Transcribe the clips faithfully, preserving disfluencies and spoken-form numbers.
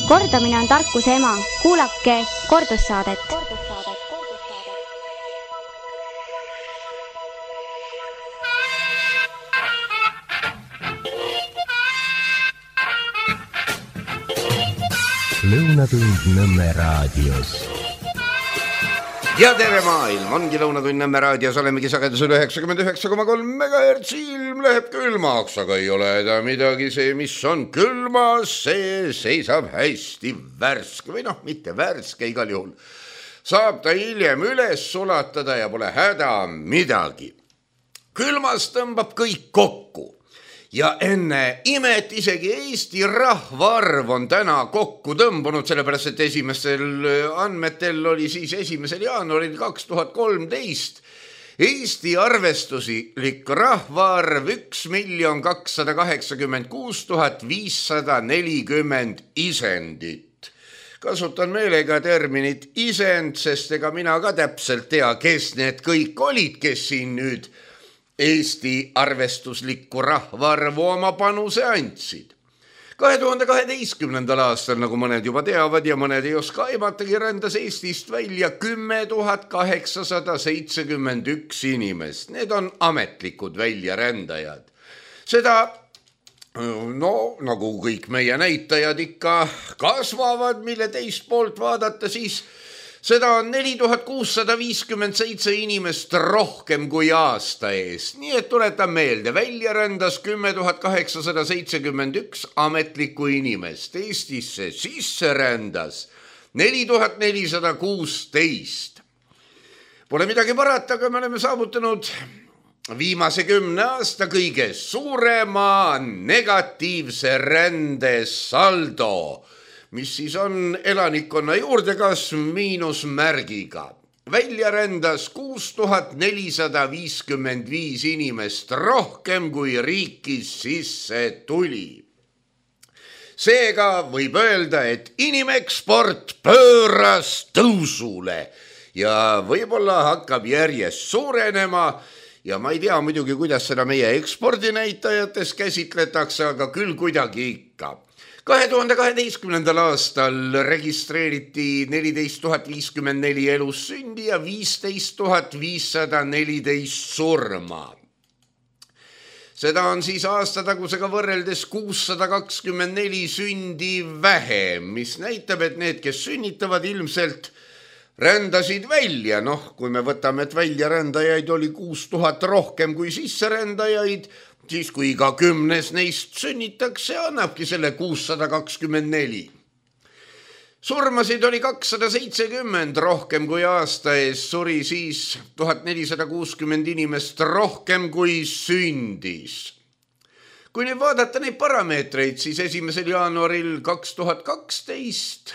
Kordamine on tarkuse ema. Kuulake kordussaadet. Lõunatund Nõmme raadios. Ja tere maailm, ongi Lõunatund Nõmme raadios, olemegi sagedusel üheksakümmend üheksa koma kolm megahertsi. Ilm läheb külmaks, aga ei ole ta midagi, see mis on külmas, see seisab hästi värske või noh, mitte värske, igal juhul saab ta hiljem üles sulatada ja pole häda midagi. Külmas tõmbab kõik kokku. Ja enne imet isegi Eesti rahvaarv on täna kokku tõmbunud, sellepärast et esimesel andmetel oli siis esimesel jaanuaril kaks tuhat kolmteist Eesti arvestuslik rahvaarv üks miljon kakssada kaheksakümmend kuus tuhat viissada nelikümmend isendit. Kasutan meelega terminit isend, sest ega mina ka täpselt tea, kes need kõik olid, kes siin nüüd Eesti arvestuslikku rahvaarvu oma panuse andsid. kahe tuhande kaheteistkümnendal aastal, nagu mõned juba teavad ja mõned ei oska aimatagi, rändas Eestist välja kümme tuhat kaheksasada seitsekümmend üks inimest. Need on ametlikud väljarändajad. Seda, no nagu kõik meie näitajad ikka kasvavad, mille teist poolt vaadata, siis seda on neli tuhat kuussada viiskümmend seitse inimest rohkem kui aasta eest. Nii et tuletan meelde, välja rändas kümme tuhat kaheksasada seitsekümmend üks ametlikku inimest. Eestisse sisse rändas neli tuhat nelisada kuusteist. Pole midagi parata, aga me oleme saavutanud viimase kümne aasta kõige suurema negatiivse rände saldo, mis siis on elanikkonna juurdekasv miinusmärgiga. Välja rändas kuus tuhat nelisada viiskümmend viis inimest rohkem kui riikis sisse tuli. Seega võib öelda, et inimeksport pööras tõusule ja võib-olla hakkab järjest suurenema ja ma ei tea muidugi, kuidas seda meie ekspordinäitajates käsitletakse, aga küll kuidagi ikka. kahe tuhande kaheteistkümnendal aastal registreeriti neliteist tuhat viiskümmend neli elussündi ja viisteist tuhat viissada neliteist surma. Seda on siis aastatagusega võrreldes kuussada kakskümmend neli sündi vähem, mis näitab, et need, kes sünnitavad, ilmselt rändasid välja. Noh, kui me võtame, et väljarändajaid oli kuus tuhat rohkem kui sisserändajaid, siis kui iga kümnes neist sünnitakse, annabki selle kuussada kakskümmend neli. Surmasid oli kakssada seitsekümmend rohkem kui aasta ees, suri siis tuhat nelisada kuuskümmend inimest rohkem kui sündis. Kui nüüd vaadata neid parameetreid, siis esimesel jaanuaril kaks tuhat kaksteist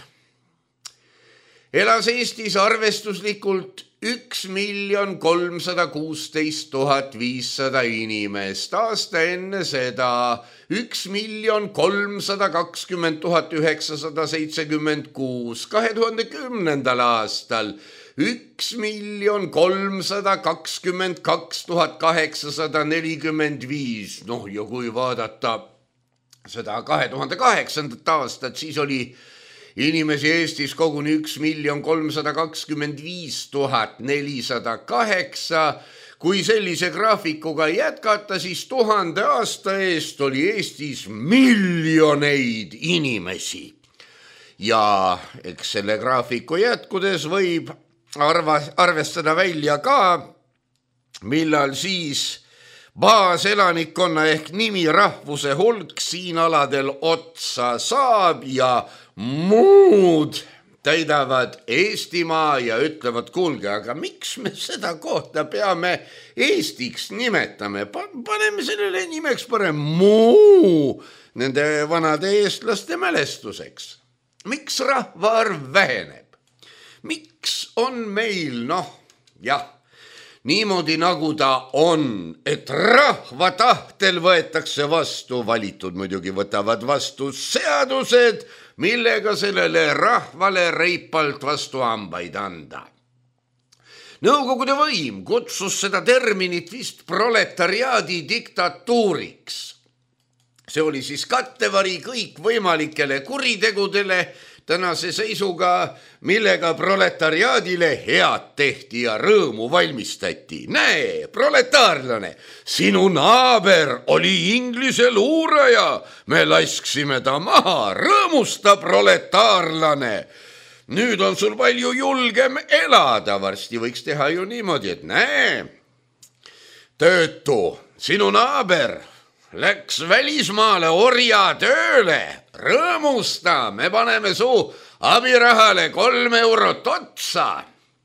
elas Eestis arvestuslikult üks miljon kolmsada kuusteist tuhat viissada inimest. Aasta enne seda üks miljon kolmsada kakskümmend tuhat üheksasada seitsekümmend kuus. kahe tuhande kümnendal aastal üks miljon kolmsada kakskümmend kaks tuhat kaheksasada nelikümmend viis. Noh, ja kui vaadata seda kahe tuhande kaheksandat aastat, siis oli inimesi Eestis koguni üks miljon kolmsada kakskümmend viis tuhat nelisada kaheksa. Kui sellise graafikuga jätkata, siis tuhande aasta eest oli Eestis miljoneid inimesi. Ja eks selle graafiku jätkudes võib arva, arvestada välja ka, millal siis baaselanikkonna ehk nimi rahvuse hulk siin aladel otsa saab ja muud täidavad Eestimaa ja ütlevad, kuulge, aga miks me seda kohta peame Eestiks nimetame? Paneme sellele nimeks parem muu nende vanade eestlaste mälestuseks. Miks rahvaarv väheneb? Miks on meil, noh, jah, niimoodi nagu ta on, et rahva tahtel võetakse vastu, valitud muidugi võtavad vastu seadused, millega sellele rahvale reipalt vastu hambaid anda. Nõukogude võim kutsus seda terminit vist proletariaadi diktatuuriks. see oli siis kattevari kõikvõimalikele kuritegudele tänase seisuga, millega proletariaadile head tehti ja rõõmu valmistati. Näe, proletaarlane, sinu naaber oli Inglise luuraja, me lasksime ta maha, rõõmusta proletaarlane. Nüüd on sul palju julgem elada, varsti võiks teha ju niimoodi, et näe, töötu, sinu naaber läks välismaale orja tööle, rõõmusta, me paneme su abirahale kolm eurot otsa.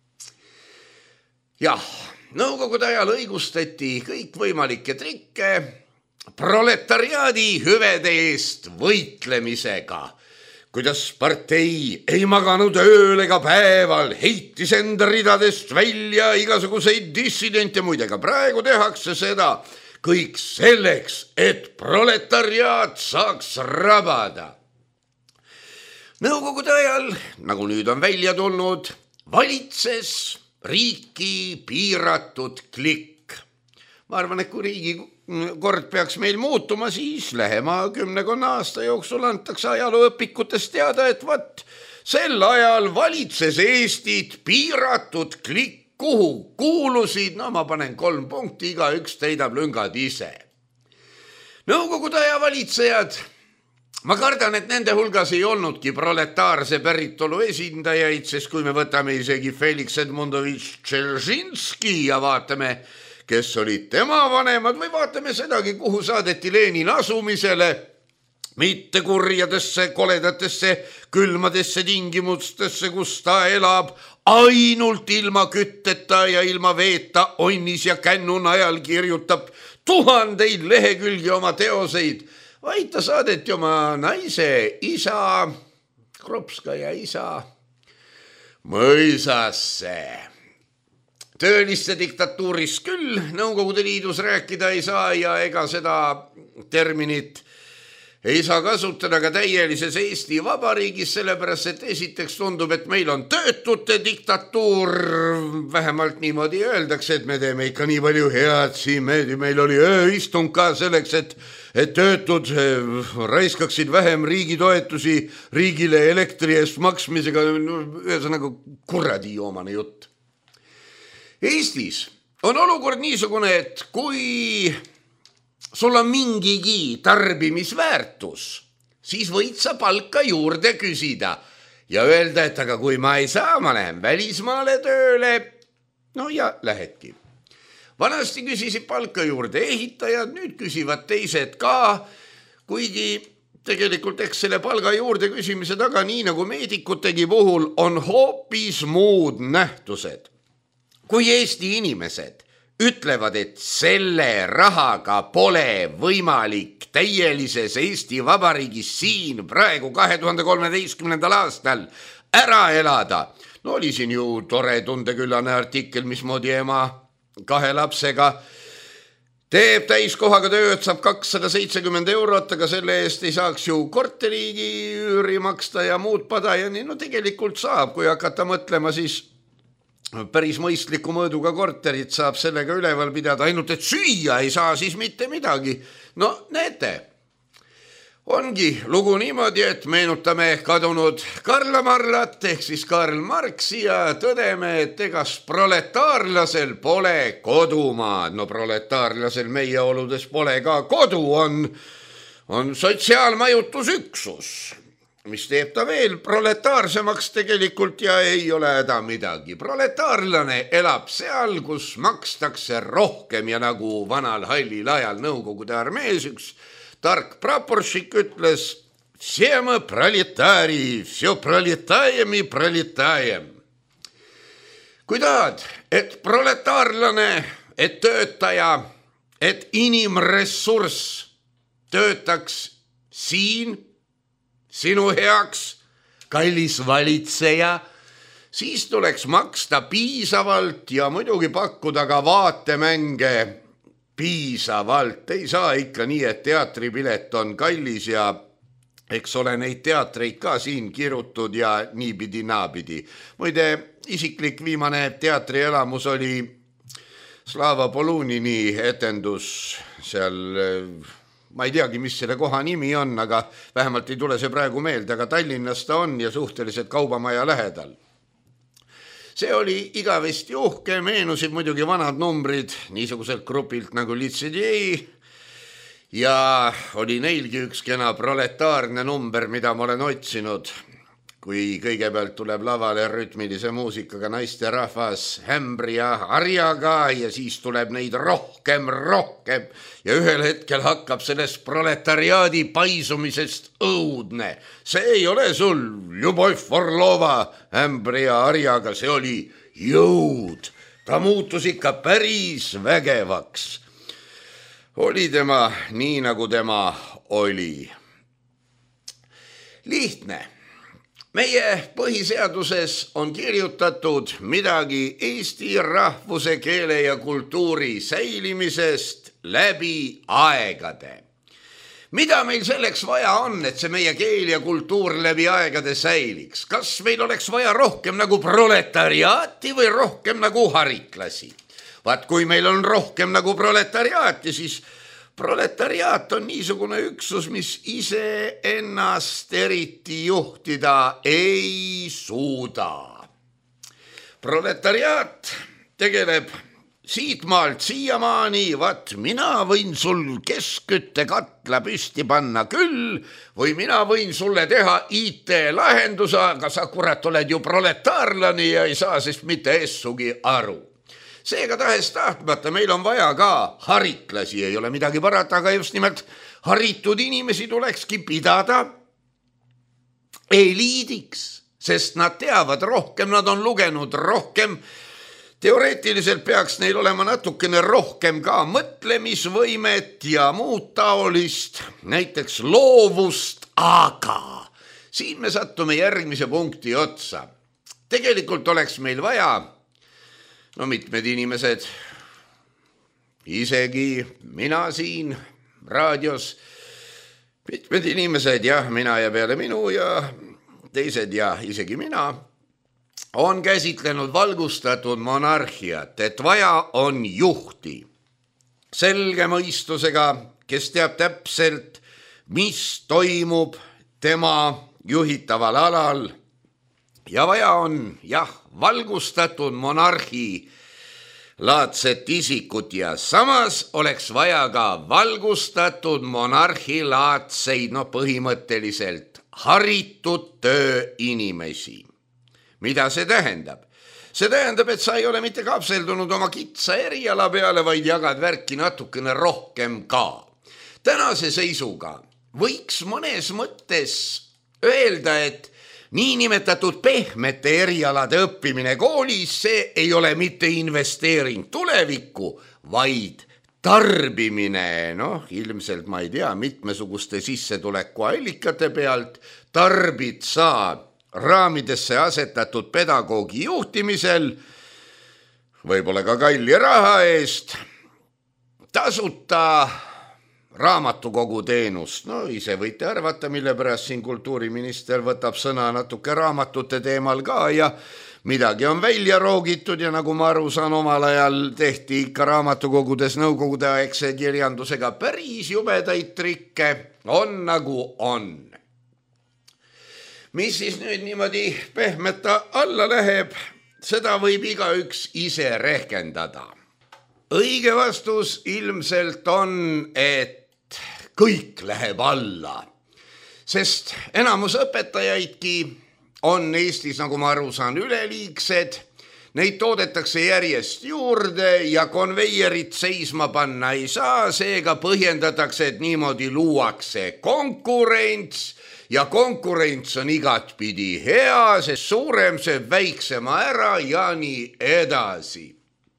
Jah, nõukogude ajal õigustati kõikvõimalikke trikke proletariaadi hüvede eest võitlemisega. Kuidas partei ei maganud ööl ega päeval, heitis enda ridadest välja igasuguseid dissidente, muidega praegu tehakse seda kõik selleks, et proletariaat saaks rabada. Nõukogude ajal, nagu nüüd on välja tulnud, valitses riiki piiratud klikk. Ma arvan, et kui riigi kord peaks meil muutuma, siis lähema kümnekonna aasta jooksul antakse ajalooõpikutest teada, et vat, sel ajal valitses Eestit piiratud klikk, kuhu kuulusid, no ma panen kolm punkti, iga üks täidab lüngad ise. Nõukogude aja valitsejad, ma kardan, et nende hulgas ei olnudki proletaarse päritolu esindajaid, sest kui me võtame isegi Felix Edmundovitš Dzeržinski ja vaatame, kes olid tema vanemad, või vaatame sedagi, kuhu saadeti Lenin asumisele, mitte kurjadesse, koledatesse, külmadesse tingimustesse, kus ta elab, ainult ilma kütteta ja ilma veeta onnis ja kännu najal kirjutab tuhandeid lehekülgi oma teoseid, vaid ta saadeti oma naise isa, Kropskaja isa, mõisasse. Tööliste diktatuuris küll Nõukogude Liidus rääkida ei saa ja ega seda terminit ei saa kasutada ka täielises Eesti Vabariigis, sellepärast, et esiteks tundub, et meil on töötute diktatuur, vähemalt niimoodi öeldakse, et me teeme ikka nii palju head siin, meil oli ööistung ka selleks, et, et töötud raiskaksid vähem riigi toetusi riigile elektri eest maksmisega, ühesõnaga kuradi joomane jutt. Eestis on olukord niisugune, et kui sul on mingigi tarbimisväärtus, siis võid sa palka juurde küsida ja öelda, et aga kui ma ei saa, ma lähen välismaale tööle, no ja lähedki. Vanasti küsisid palka juurde ehitajad, nüüd küsivad teised ka, kuigi tegelikult eks selle palga juurde küsimise taga, nii nagu meedikutegi puhul, on hoopis muud nähtused. Kui Eesti inimesed ütlevad, et selle rahaga pole võimalik täielises Eesti Vabariigis siin praegu kahe tuhande kolmeteistkümnendal aastal ära elada. No oli siin ju tore tundeküllane artikkel, mismoodi ema kahe lapsega teeb täiskohaga tööd, saab kakssada seitsekümmend eurot, aga selle eest ei saaks ju korteriigi üüri maksta ja muud pada ja nii, no tegelikult saab, kui hakata mõtlema, siis päris mõistliku mõõduga korterit saab sellega üleval pidada, ainult et süüa ei saa siis mitte midagi. No näete, ongi lugu niimoodi, et meenutame kadunud Karl Marrat ehk siis Karl Marxi ja tõdeme, et egas proletaarlasel pole kodumaad. No proletaarlasel meie oludes pole ka kodu, on, on sotsiaalmajutusüksus, mis teeb ta veel proletaarsemaks tegelikult ja ei ole häda midagi. Proletaarlane elab seal, kus makstakse rohkem ja nagu vanal hallil ajal Nõukogude armees üks tark praporšik ütles, все мы пролетарии, все пролетаем и пролетаем. Kui tahad, et proletaarlane, et töötaja, et inimressurss töötaks siin, sinu heaks, kallis valitseja, siis tuleks maksta piisavalt ja muidugi pakkuda ka vaatemänge piisavalt. Ei saa ikka nii, et teatripilet on kallis ja eks ole neid teatreid ka siin kirutud ja niipidi naapidi. Muide, isiklik viimane teatrielamus oli Slava Polunini etendus seal ma ei teagi, mis selle koha nimi on, aga vähemalt ei tule see praegu meelde, aga Tallinnas ta on ja suhteliselt kaubamaja lähedal. See oli igavesti uhke, meenusid muidugi vanad numbrid niisuguselt grupilt nagu Litsidjei ja oli neilgi üks kena proletaarne number, mida ma olen otsinud, kui kõigepealt tuleb lavale rütmilise muusikaga naiste rahvas Hämbri ja Harjaga ja siis tuleb neid rohkem, rohkem ja ühel hetkel hakkab sellest proletariaadi paisumisest õudne. See ei ole sul Ljubov Orlova Hämbri ja Harjaga, see oli jõud. Ta muutus ikka päris vägevaks. Oli tema nii, nagu tema oli. Lihtne. Meie põhiseaduses on kirjutatud midagi eesti rahvuse, keele ja kultuuri säilimisest läbi aegade. Mida meil selleks vaja on, et see meie keel ja kultuur läbi aegade säiliks? Kas meil oleks vaja rohkem nagu proletariaati või rohkem nagu hariklasi? Vaat kui meil on rohkem nagu proletariaati, siis proletariaat on niisugune üksus, mis ise ennast eriti juhtida ei suuda. Proletariaat tegeleb siitmaalt siiamaani, vaat mina võin sul keskkütte katla püsti panna küll või mina võin sulle teha I T-lahenduse, aga sa kurat oled ju proletaarlani ja ei saa sest mitte essugi aru. Seega tahes tahtmata meil on vaja ka hariklasi, ei ole midagi parata, aga just nimelt haritud inimesi tulekski pidada eliidiks, sest nad teavad rohkem, nad on lugenud rohkem. Teoreetiliselt peaks neil olema natukene rohkem ka mõtlemisvõimet ja muud taolist, näiteks loovust, aga siin me sattume järgmise punkti otsa. Tegelikult oleks meil vaja no mitmed inimesed, isegi mina siin raadios, mitmed inimesed, jah, mina ja peale minu ja teised ja isegi mina, on käsitlenud valgustatud monarhiat, et vaja on juhti. Selge mõistusega, kes teab täpselt, mis toimub tema juhitaval alal. Ja vaja on, jah, valgustatud monarhi laadset isikut ja samas oleks vaja ka valgustatud monarhi laadseid, no põhimõtteliselt haritud tööinimesi. Mida see tähendab? See tähendab, et sa ei ole mitte kapseldunud oma kitsa eriala peale, vaid jagad värki natukene rohkem ka. Tänase seisuga võiks mõnes mõttes öelda, et niinimetatud pehmete erialade õppimine koolis, see ei ole mitte investeering tulevikku, vaid tarbimine, noh, ilmselt ma ei tea, mitmesuguste sissetulekuallikate pealt tarbid sa raamidesse asetatud pedagoogi juhtimisel, võib-olla ka kalli raha eest, tasuta raamatukogu teenust. No ise võite arvata, mille pärast siin kultuuriminister võtab sõna natuke raamatute teemal ka ja midagi on välja roogitud ja nagu ma aru saan, omal ajal tehti ikka raamatukogudes nõukogude aegse kirjandusega päris jubedaid trikke, on nagu on. Mis siis nüüd niimoodi pehmeta alla läheb, seda võib igaüks ise rehkendada. Õige vastus ilmselt on, et kõik läheb alla, sest enamus õpetajaidki on Eestis, nagu ma aru saan, üleliigsed, neid toodetakse järjest juurde ja konveierit seisma panna ei saa, seega põhjendatakse, et niimoodi luuakse konkurents ja konkurents on igatpidi hea, sest suurem sööb väiksema ära ja nii edasi.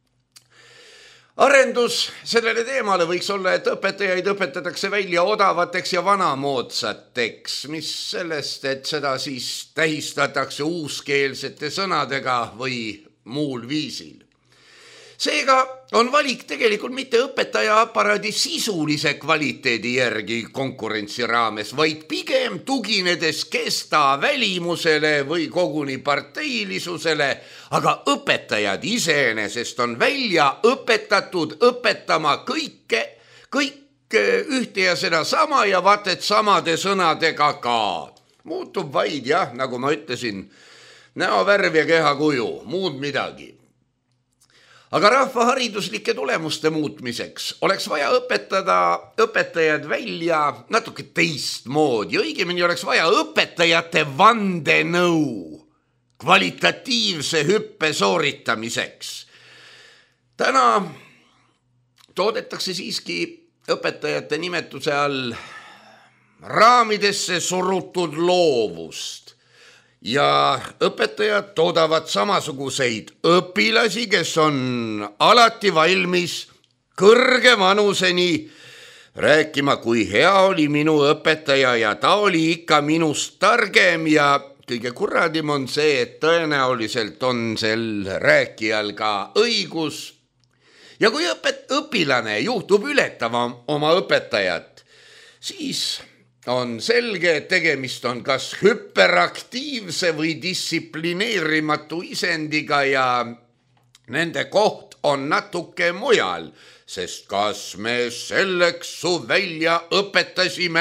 Arendus sellele teemale võiks olla, et õpetajaid õpetatakse välja odavateks ja vanamoodsateks, mis sellest, et seda siis tähistatakse uuskeelsete sõnadega või muul viisil. Seega on valik tegelikult mitte õpetaja aparaadi sisulise kvaliteedi järgi konkurentsi raames, vaid pigem tuginedes kesta välimusele või koguni parteilisusele, aga õpetajad iseenesest on välja õpetatud õpetama kõike, kõik ühte ja seda sama ja vaat et samade sõnadega ka. Muutub vaid jah, nagu ma ütlesin, näovärv ja kehakuju, muud midagi. Aga rahva hariduslike tulemuste muutmiseks oleks vaja õpetada õpetajad välja natuke teistmoodi. Õigemini oleks vaja õpetajate vandenõu kvalitatiivse hüppe sooritamiseks. Täna toodetakse siiski õpetajate nimetuse all raamidesse surutud loovust. Ja õpetajad toodavad samasuguseid õpilasi, kes on alati valmis kõrge vanuseni rääkima, kui hea oli minu õpetaja ja ta oli ikka minust targem ja kõige kurradim on see, et tõenäoliselt on sel rääkijal ka õigus. Ja kui õpet, õpilane juhtub ületama oma õpetajat, siis on selge, et tegemist on kas hüperaktiivse või distsiplineerimatu isendiga ja nende koht on natuke mujal, sest kas me selleks su välja õpetasime?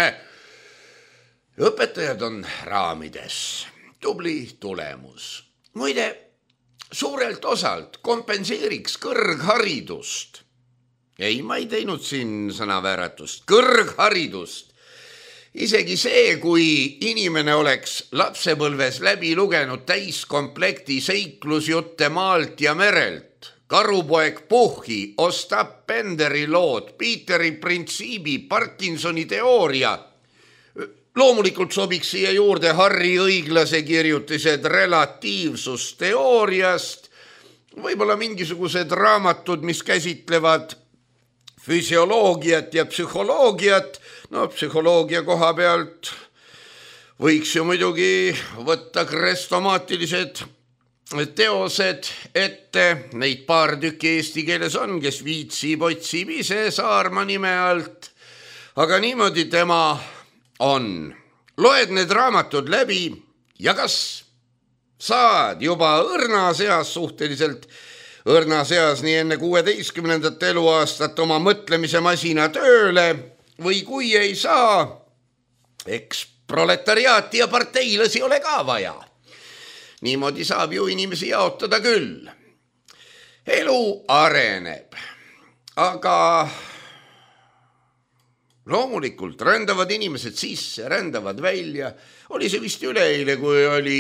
Õpetajad on raamides. Tubli tulemus. Muide, suurelt osalt kompenseeriks kõrgharidust. Ei, ma ei teinud siin sõnavääratust. Kõrgharidust. Isegi see, kui inimene oleks lapsepõlves läbi lugenud täiskomplekti seiklusjutte maalt ja merelt, Karupoeg Puhhi, Ostap Benderi lood, Peteri printsiibi, Parkinsoni teooria. Loomulikult sobiks siia juurde Harri Õiglase kirjutised relatiivsusteooriast, võib-olla mingisugused raamatud, mis käsitlevad füsioloogiat ja psühholoogiat. No psühholoogia koha pealt võiks ju muidugi võtta krestomaatilised teosed ette. Neid paar tükki eesti keeles on, kes viitsib, otsib ise Saarma nime alt. Aga niimoodi tema on. Loed need raamatud läbi ja kas saad juba õrna seas suhteliselt õrna seas nii enne kuueteistkümnendat eluaastat oma mõtlemise masina tööle või kui ei saa, eks proletariaati ja parteilasi ole ka vaja. Niimoodi saab ju inimesi jaotada küll. Elu areneb, aga loomulikult rändavad inimesed sisse, rändavad välja. Oli see vist üleeile, kui oli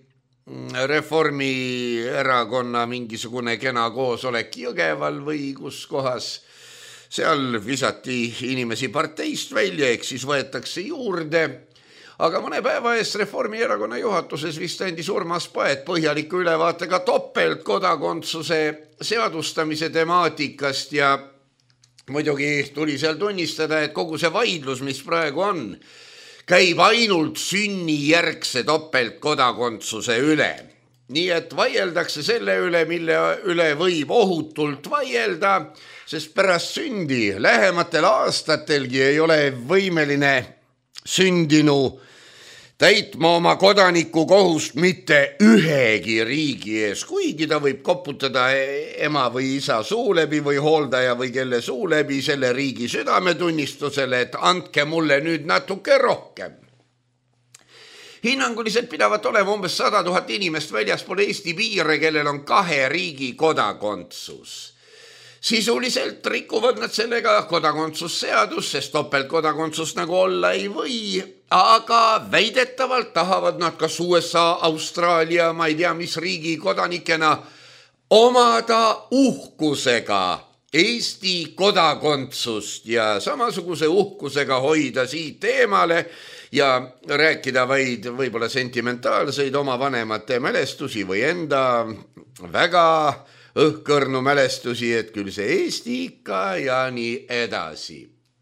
Reformierakonna mingisugune kena koosolek Jõgeval või kus kohas. Seal visati inimesi parteist välja, eks siis võetakse juurde. Aga mõne päeva eest Reformierakonna juhatuses vist andis Urmas Paet põhjaliku ülevaatega topeltkodakondsuse seadustamise temaatikast ja muidugi tuli seal tunnistada, et kogu see vaidlus, mis praegu on, käib ainult sünnijärgse topeltkodakondsuse üle. Nii et vaieldakse selle üle, mille üle võib ohutult vaielda, sest pärast sündi lähematel aastatelgi ei ole võimeline sündinu täitma oma kodaniku kohust mitte ühegi riigi ees, kuigi ta võib koputada ema või isa suu läbi või hooldaja või kelle suu läbi selle riigi südametunnistusele, et andke mulle nüüd natuke rohkem. Hinnanguliselt pidavat olema umbes sada tuhat inimest väljaspool Eesti piire, kellel on kahe riigi kodakondsus. Sisuliselt rikuvad nad sellega kodakondsusseadus, sest topeltkodakondsus nagu olla ei või, aga väidetavalt tahavad nad kas U S A, Austraalia, ma ei tea mis riigi kodanikena omada uhkusega Eesti kodakondsust ja samasuguse uhkusega hoida siit eemale ja rääkida vaid võib-olla sentimentaalseid oma vanemate mälestusi või enda väga õhkõrnu mälestusi, et küll see Eesti ikka ja nii edasi.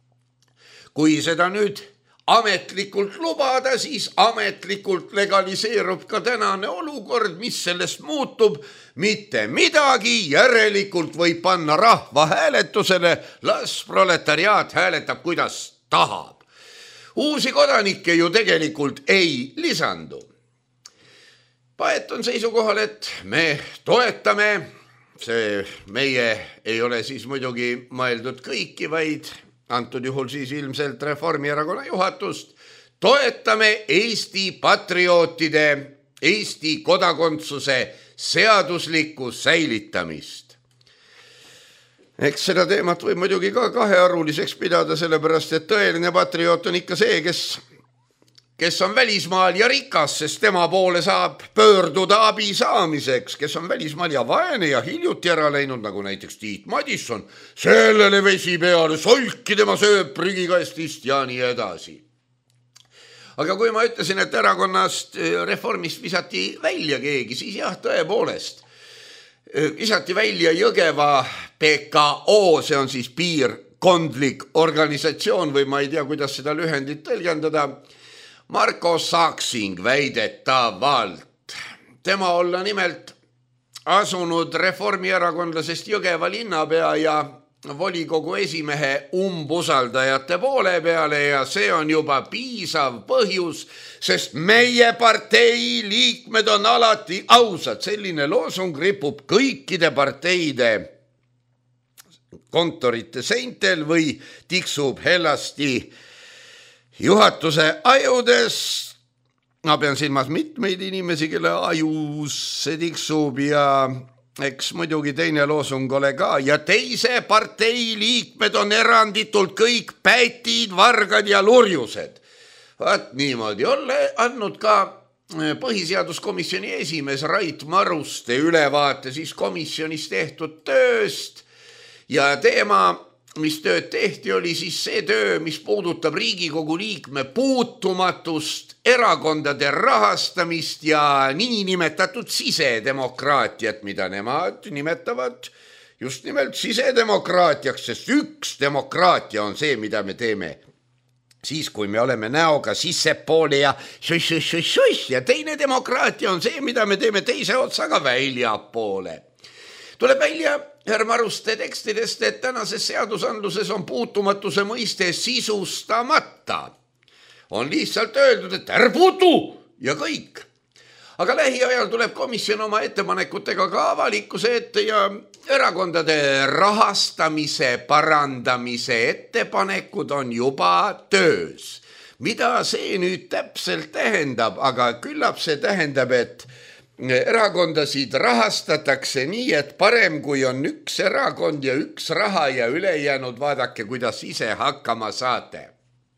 Kui seda nüüd ametlikult lubada, siis ametlikult legaliseerub ka tänane olukord, mis sellest muutub. Mitte midagi, järelikult võib panna rahva hääletusele, las proletariaat hääletab, kuidas tahab. Uusi kodanikke ju tegelikult ei lisandu. Paet on seisukohal, et me toetame, see meie ei ole siis muidugi mõeldud kõiki, vaid antud juhul siis ilmselt Reformierakonna juhatust, toetame Eesti patriootide Eesti kodakondsuse seaduslikku säilitamist. Eks seda teemat võib muidugi ka kahearuliseks pidada, sellepärast et tõeline patrioot on ikka see, kes kes on välismaal ja rikas, sest tema poole saab pöörduda abi saamiseks, kes on välismaal ja vaene ja hiljuti ära läinud, nagu näiteks Tiit Madisson, sellele vesi peale, solki tema sööb prügikastist ja nii edasi. Aga kui ma ütlesin, et erakonnast Reformist visati välja keegi, siis jah, tõepoolest, visati välja Jõgeva P K O, see on siis piirkondlik organisatsioon või ma ei tea, kuidas seda lühendit tõlgendada, Marko Saaksing väidetavalt. Tema olla nimelt asunud reformierakondlasest Jõgeva linnapea ja volikogu esimehe umbusaldajate poole peale ja see on juba piisav põhjus, sest meie partei liikmed on alati ausad. Selline loosung ripub kõikide parteide kontorite seintel või tiksub hellasti juhatuse ajudes. Ma pean silmas mitmeid inimesi, kelle ajus see tiksub ja eks muidugi teine loosung ole ka. Ja teise partei liikmed on eranditult kõik pätid, vargad ja lurjused. Vaat niimoodi ole andnud ka põhiseaduskomisjoni esimees Rait Maruste ülevaate siis komisjonis tehtud tööst ja teema, mis tööd tehti, oli siis see töö, mis puudutab Riigikogu liikme puutumatust, erakondade rahastamist ja niinimetatud sisedemokraatiat, mida nemad nimetavad just nimelt sisedemokraatiaks, sest üks demokraatia on see, mida me teeme siis, kui me oleme näoga sissepoole ja šuš-šuš-šuš ja teine demokraatia on see, mida me teeme teise otsaga väljapoole. Tuleb välja härra Maruste tekstidest, et tänases seadusandluses on puutumatuse mõiste sisustamata. On lihtsalt öeldud, et ärge puutu ja kõik. Aga lähiajal tuleb komisjon oma ettepanekutega ka avalikkuse ette ja erakondade rahastamise parandamise ettepanekud on juba töös. Mida see nüüd täpselt tähendab, aga küllap see tähendab, et erakondasid rahastatakse nii, et parem kui on üks erakond ja üks raha ja ülejäänud vaadake, kuidas ise hakkama saate.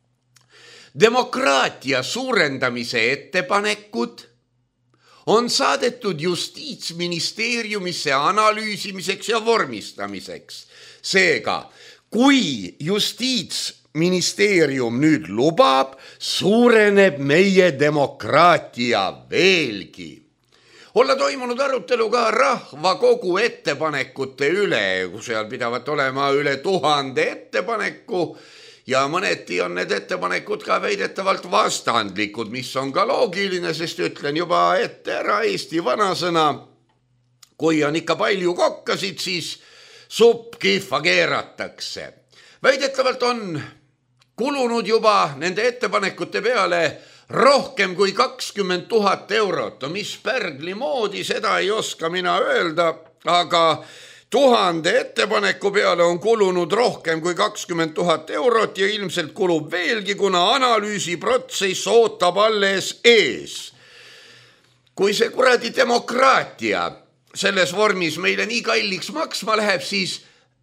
Demokraatia suurendamise ettepanekud on saadetud Justiitsministeeriumisse analüüsimiseks ja vormistamiseks. Seega, kui Justiitsministeerium nüüd lubab, suureneb meie demokraatia veelgi. Olla toimunud arutelu ka rahvakogu ettepanekute üle, kus seal pidavat olema üle tuhande ettepaneku ja mõneti on need ettepanekud ka väidetavalt vastandlikud, mis on ka loogiline, sest ütlen juba ette ära Eesti vanasõna. Kui on ikka palju kokkasid, siis supp kihva keeratakse. Väidetavalt on kulunud juba nende ettepanekute peale rohkem kui kakskümmend tuhat eurot, mis pärgli moodi, seda ei oska mina öelda, aga tuhande ettepaneku peale on kulunud rohkem kui kakskümmend tuhat eurot ja ilmselt kulub veelgi, kuna analüüsiprotsess ootab alles ees. Kui see kuradi demokraatia selles vormis meile nii kalliks maksma läheb, siis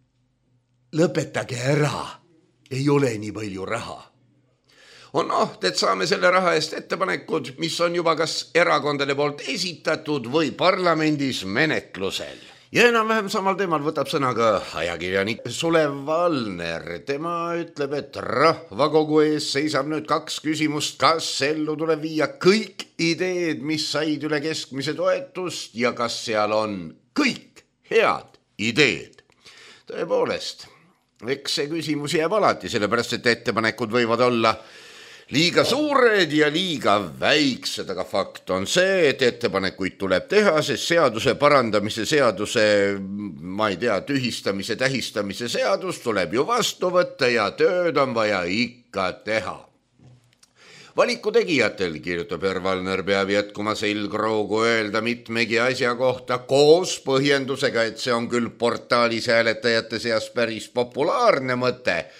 lõpetage ära, ei ole nii palju raha. On oht, et saame selle raha eest ettepanekud, mis on juba kas erakondade poolt esitatud või parlamendis menetlusel. Ja enam-vähem samal teemal võtab sõna ka ajakirjanik Sulev Valner. Tema ütleb, et rahvakogu ees seisab nüüd kaks küsimust, kas ellu tuleb viia kõik ideed, mis said üle keskmise toetust ja kas seal on kõik head ideed. Tõepoolest, eks see küsimus jääb alati, sellepärast et ettepanekud võivad olla liiga suured ja liiga väiksed, aga fakt on see, et ettepanekuid tuleb teha, sest seaduse parandamise seaduse, ma ei tea, tühistamise, tähistamise seadus tuleb ju vastu võtta ja tööd on vaja ikka teha. Valiku tegijatel, kirjutab härra Valner, peab jätkuma selgroogu öelda mitmegi asja kohta koos põhjendusega, et see on küll portaalis hääletajate seas päris populaarne mõte,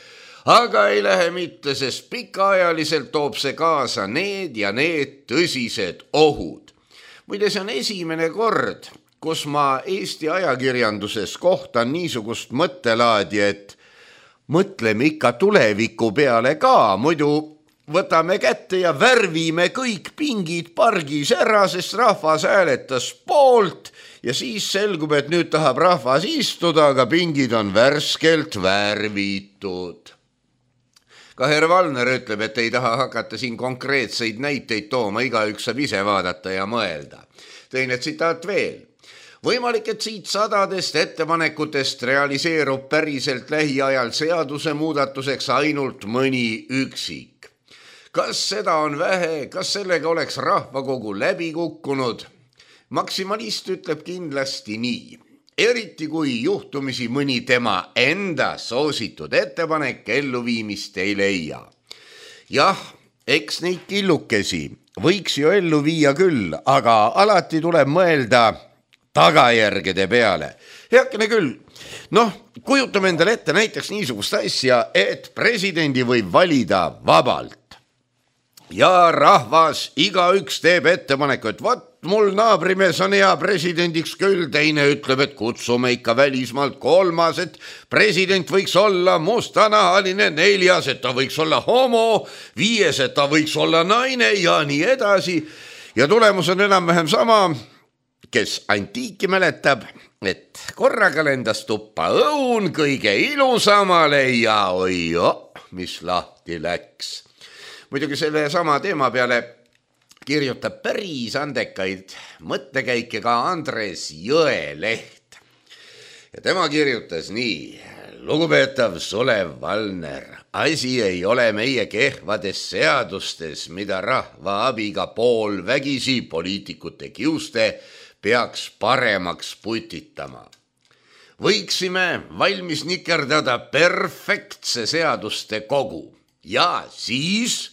aga ei lähe mitte, sest pikaajaliselt toob see kaasa need ja need tõsised ohud. Muide, see on esimene kord, kus ma Eesti ajakirjanduses kohtan niisugust mõttelaadi, et mõtleme ikka tuleviku peale ka, muidu võtame kätte ja värvime kõik pingid pargis ära, sest rahvas hääletas poolt ja siis selgub, et nüüd tahab rahvas istuda, aga pingid on värskelt värvitud. Ka Herr Valner ütleb, et ei taha hakata siin konkreetseid näiteid tooma, igaüks saab ise vaadata ja mõelda. Teine tsitaat veel. Võimalik, et siit sadadest ettepanekutest realiseerub päriselt lähiajal seaduse muudatuseks ainult mõni üksik. Kas seda on vähe, kas sellega oleks rahvakogu läbi kukkunud? Maksimalist ütleb kindlasti nii. Eriti kui juhtumisi mõni tema enda soositud ettepanek elluviimist ei leia. Jah, eks neid killukesi võiks ju ellu viia küll, aga alati tuleb mõelda tagajärgede peale. Heakene küll, noh, kujutame endale ette näiteks niisugust asja, et presidendi võib valida vabalt. Ja rahvas, igaüks teeb ettepaneku, et vaat mul naabrimees on hea presidendiks küll, teine ütleb, et kutsume ikka välismaalt, kolmas, et president võiks olla mustanahaline, neljas, et ta võiks olla homo, viies, et ta võiks olla naine ja nii edasi. Ja tulemus on enam-vähem sama, kes antiiki mäletab, et korraga lendas tuppa õun kõige ilusamale ja oi-jo, mis lahti läks. Muidugi selle sama teema peale kirjutab päris andekaid mõttekäike ka Andres Jõeleht. Ja tema kirjutas nii, lugupeetav Sulev Valner, asi ei ole meie kehvades seadustes, mida rahva abiga pool vägisi poliitikute kiuste peaks paremaks putitama. Võiksime valmis nikerdada perfektse seaduste kogu ja siis...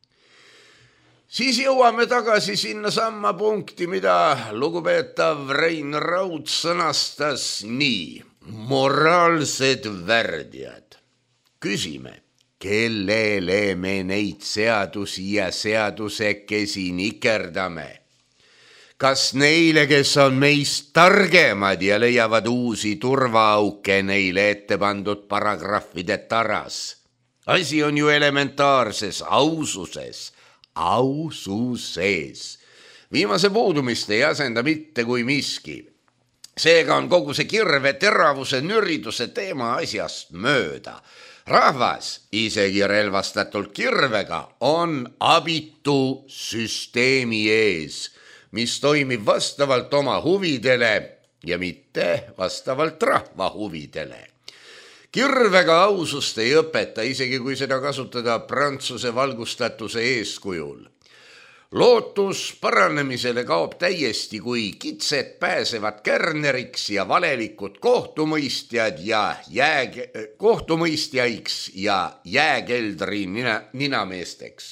Siis jõuame tagasi sinna samma punkti, mida lugupeetav Rein Raud sõnastas nii. Moraalsed värdjad. Küsime, kellele me neid seadusi ja seadusekesi nikerdame? Kas neile, kes on meist targemad ja leiavad uusi turvaauke neile ette pandud paragrahvide taras? Asi on ju elementaarses aususes. Aususes. Viimase puudumist ei asenda mitte kui miski. Seega on kogu see kirve teravuse nüriduse teema asjast mööda. Rahvas, isegi relvastatult kirvega, on abitu süsteemi ees, mis toimib vastavalt oma huvidele ja mitte vastavalt rahva huvidele. Kirvega ausust ei õpeta, isegi kui seda kasutada Prantsuse valgustatuse eeskujul. Lootus paranemisele kaob täiesti, kui kitsed pääsevad kärneriks ja valelikud kohtumõistjad ja jääg... kohtumõistjaiks ja jääkeldri nina... ninameesteks.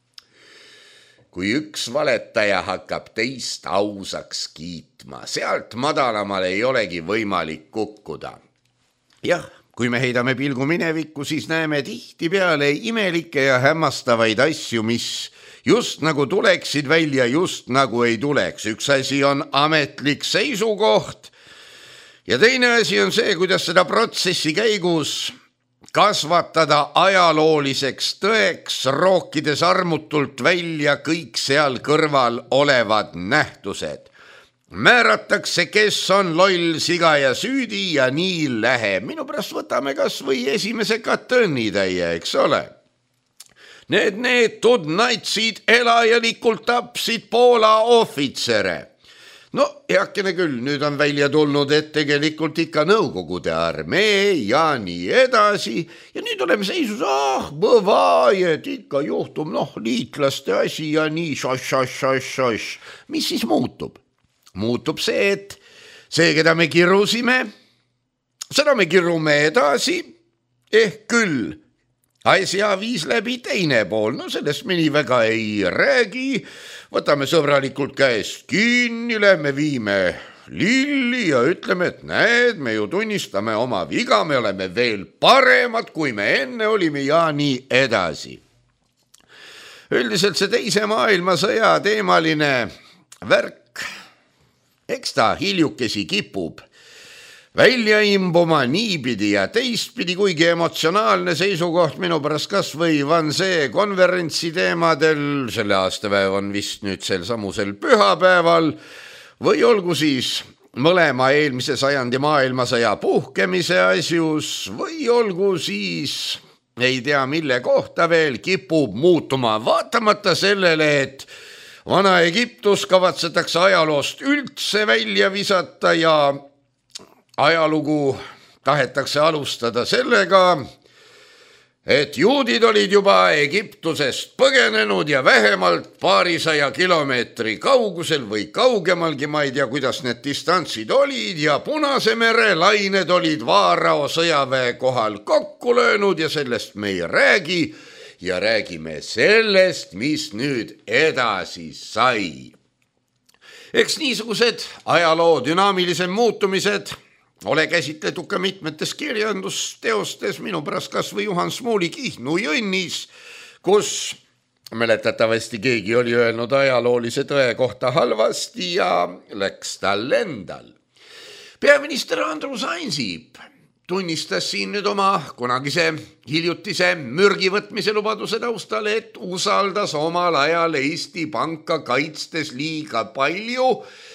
Kui üks valetaja hakkab teist ausaks kiitma, sealt madalamal ei olegi võimalik kukkuda. Jah, kui me heidame pilgu minevikku, siis näeme tihti peale imelikke ja hämmastavaid asju, mis just nagu tuleksid välja, just nagu ei tuleks. Üks asi on ametlik seisukoht ja teine asi on see, kuidas seda protsessi käigus kasvatada ajalooliseks tõeks, rookides armutult välja kõik seal kõrval olevad nähtused. Määratakse, kes on loll, siga ja süüdi ja nii läheb. Minu pärast võtame kas või esimese katõnnitäie, eks ole. Need neetud natsid elajalikult tapsid Poola ohvitsere. No, heakene küll, nüüd on välja tulnud, et tegelikult ikka Nõukogude armee ja nii edasi. Ja nüüd oleme seisus, ah, mõvaj, et ikka juhtub, noh, liitlaste asi ja nii, šoš, šoš, šoš, šoš. Mis siis muutub? Muutub see, et see, keda me kirusime, seda me kirume edasi, ehk küll asja viis läbi teine pool. No sellest me nii väga ei räägi, võtame sõbralikult käest kinni, lähme viime lilli ja ütleme, et näed, me ju tunnistame oma viga, me oleme veel paremad, kui me enne olime ja nii edasi. Üldiselt see teise maailmasõja teemaline värk, eks ta hiljukesi kipub välja imbuma niipidi ja teistpidi, kuigi emotsionaalne seisukoht minu pärast kas või Vanzee konverentsi teemadel, selle aastapäev on vist nüüd sel samusel pühapäeval, või olgu siis mõlema eelmise sajandi maailmasõja puhkemise asjus, või olgu siis ei tea mille kohta veel kipub muutuma, vaatamata sellele, et Vana-Egiptus kavatsetakse ajaloost üldse välja visata ja ajalugu tahetakse alustada sellega, et juudid olid juba Egiptusest põgenenud ja vähemalt paarisaja kilomeetri kaugusel või kaugemalgi, ma ei tea, kuidas need distantsid olid, ja Punase mere lained olid Vaarao sõjaväe kohal kokku löönud ja sellest me ei räägi ja räägime sellest, mis nüüd edasi sai. Eks niisugused ajaloo dünaamilised muutumised ole käsitletud ka mitmetes kirjandusteostes, minu pärast kas või Juhan Smuuli Kihnu jõnnis, kus mäletatavasti keegi oli öelnud ajaloolise tõe kohta halvasti ja läks tal endal. Peaminister Andrus Ansip tunnistas siin nüüd oma kunagise hiljutise mürgivõtmise lubaduse taustal, et usaldas omal ajal Eesti Panka kaitstes liiga palju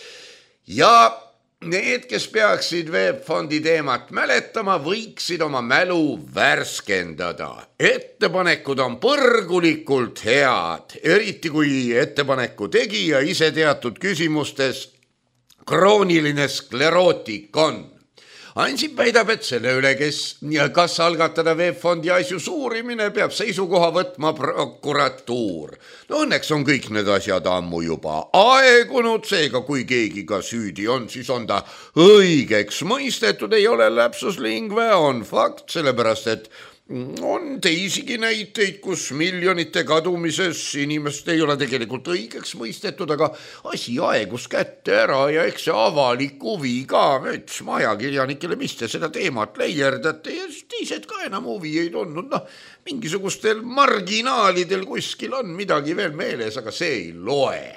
ja need, kes peaksid VEB Fondi teemat mäletama, võiksid oma mälu värskendada. Ettepanekud on põrgulikult head, eriti kui ettepaneku tegija ise teatud küsimustes krooniline sklerootik on. Ansip väidab, et selle üle, kes ja kas algatada VEB Fondi asju suurimine, peab seisukoha võtma prokuratuur. No õnneks on kõik need asjad ammu juba aegunud, seega kui keegi ka süüdi on, siis on ta õigeks mõistetud, ei ole lapsus linguae, on fakt, sellepärast et on teisigi näiteid, kus miljonite kadumises inimest ei ole tegelikult õigeks mõistetud, aga asi aegus kätte ära ja eks see avalik huvi ka, et ajakirjanikele, mis te seda teemat leierdate ja teised ka enam huvi ei tundnud, noh, mingisugustel marginaalidel kuskil on midagi veel meeles, aga see ei loe.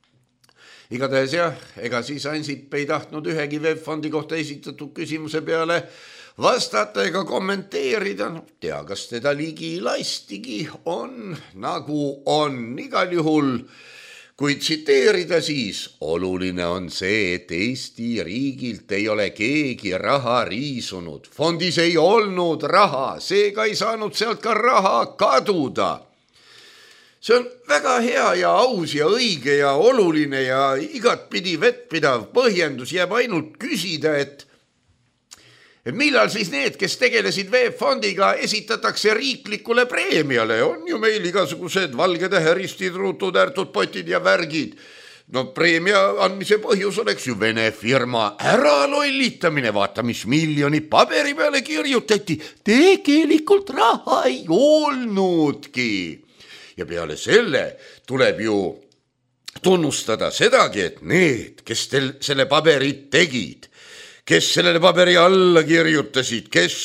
Igatahes jah, ega siis Ansip ei tahtnud ühegi VEB Fondi kohta esitatud küsimuse peale vastata ega kommenteerida, no tea, kas teda ligi lastigi on, nagu on igal juhul, kui tsiteerida siis, oluline on see, et Eesti riigilt ei ole keegi raha riisunud, fondis ei olnud raha, seega ei saanud sealt ka raha kaduda. See on väga hea ja aus ja õige ja oluline ja igatpidi vettpidav põhjendus, jääb ainult küsida, et Et millal siis need, kes tegelesid VEB Fondiga, esitatakse riiklikule preemiale? On ju meil igasugused valgetäheristid, ruutud, ärtud, potid ja värgid. No preemia andmise põhjus oleks ju Vene firma ära lollitamine, vaata mis miljonid paberi peale kirjutati. Tegelikult raha ei olnudki. Ja peale selle tuleb ju tunnustada sedagi, et need, kes tel selle paberit tegid, kes sellele paberi alla kirjutasid, kes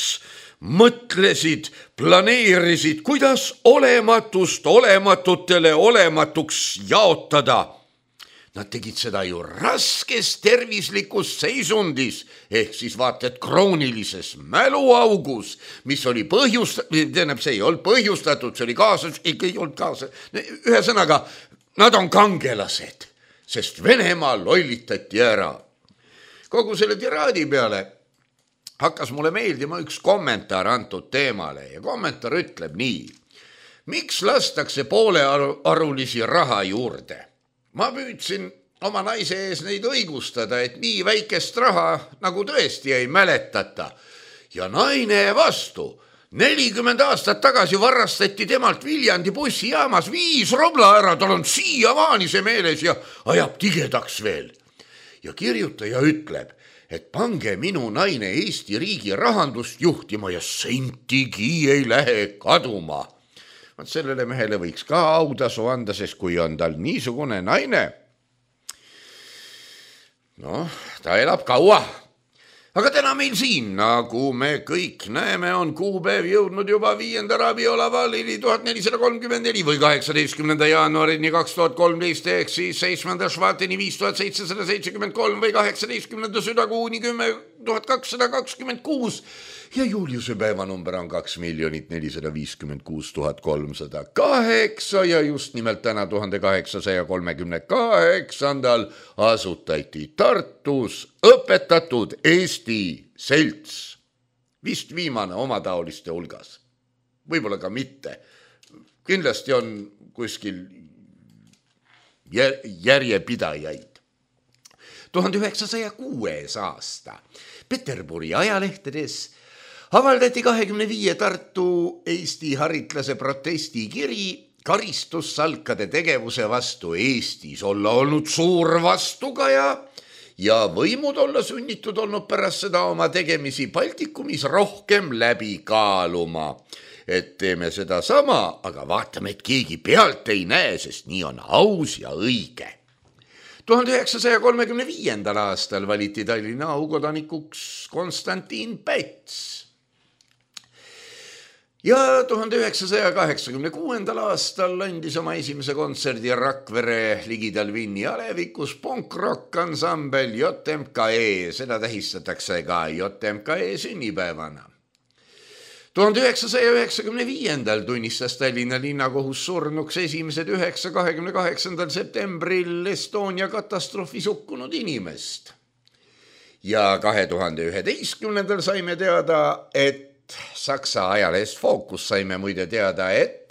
mõtlesid, planeerisid, kuidas olematust olematutele olematuks jaotada. Nad tegid seda ju raskes tervislikus seisundis, ehk siis vaata, et kroonilises mäluaugus, mis oli põhjust, tähendab, see ei olnud põhjustatud, see oli kaasas, ikka ei olnud kaasas. Ühesõnaga, nad on kangelased, sest Venemaa lollitati ära. Kogu selle tiraadi peale hakkas mulle meeldima üks kommentaar antud teemale ja kommentaar ütleb nii. Miks lastakse poolearulisi raha juurde? Ma püüdsin oma naise ees neid õigustada, et nii väikest raha nagu tõesti ei mäletata. Ja naine vastu. nelikümmend aastat tagasi varastati temalt Viljandi bussijaamas viis robla ära, tal on siiamaani see meeles ja ajab tigedaks veel. Ja kirjutaja ütleb, et pange minu naine Eesti riigi rahandust juhtima ja sentigi ei lähe kaduma. Vaat sellele mehele võiks ka autasu anda, sest kui on tal niisugune naine. noh, ta elab kaua. Aga täna meil siin, nagu me kõik näeme, on kuupäev jõudnud juba viienda rabiolavalini tuhat nelisada kolmkümmend neli või kaheksateistkümnenda jaanuarini kaks tuhat kolmteist ehk siis seitsmenda švatini viis tuhat seitsesada seitsekümmend kolm või kaheksateistkümnenda südakuuni kümme tuhat kakssada kakskümmend kuus ja Juliuse päevanumber on kaks miljonit nelisada viiskümmend kuus tuhat kolmsada kaheksa ja just nimelt täna tuhande kaheksasaja kolmekümne kaheksandal asutati Tartus õpetatud Eesti selts. Vist viimane omataoliste hulgas. Võib-olla ka mitte. Kindlasti on kuskil järjepidajaid. tuhande üheksasaja kuues aasta Peterburi ajalehtedes avaldati kahekümne viie Tartu Eesti haritlase protestikiri karistussalkade tegevuse vastu Eestis olla olnud suur vastukaja ja võimud olla sunnitud olnud pärast seda oma tegemisi Baltikumis rohkem läbi kaaluma. Et teeme seda sama, aga vaatame, et keegi pealt ei näe, sest nii on aus ja õige. tuhande üheksasaja kolmekümne viiendal aastal valiti Tallinna aukodanikuks Konstantin Päts. Ja tuhande üheksasaja kaheksakümne kuuendal aastal andis oma esimese kontserdi Rakvere ligidal Vinni alevikus punk-rock ansambel J M K E, seda tähistatakse ka J M K E sünnipäevana. tuhande üheksasaja üheksakümne viiendal tunnistas Tallinna linnakohus surnuks esimesed üheksa kahekümne kaheksandal septembril Estonia katastroofis hukkunud inimest. Ja kahe tuhande üheteistkümnendal saime teada, et Saksa ajalehest Fookus saime muide teada, et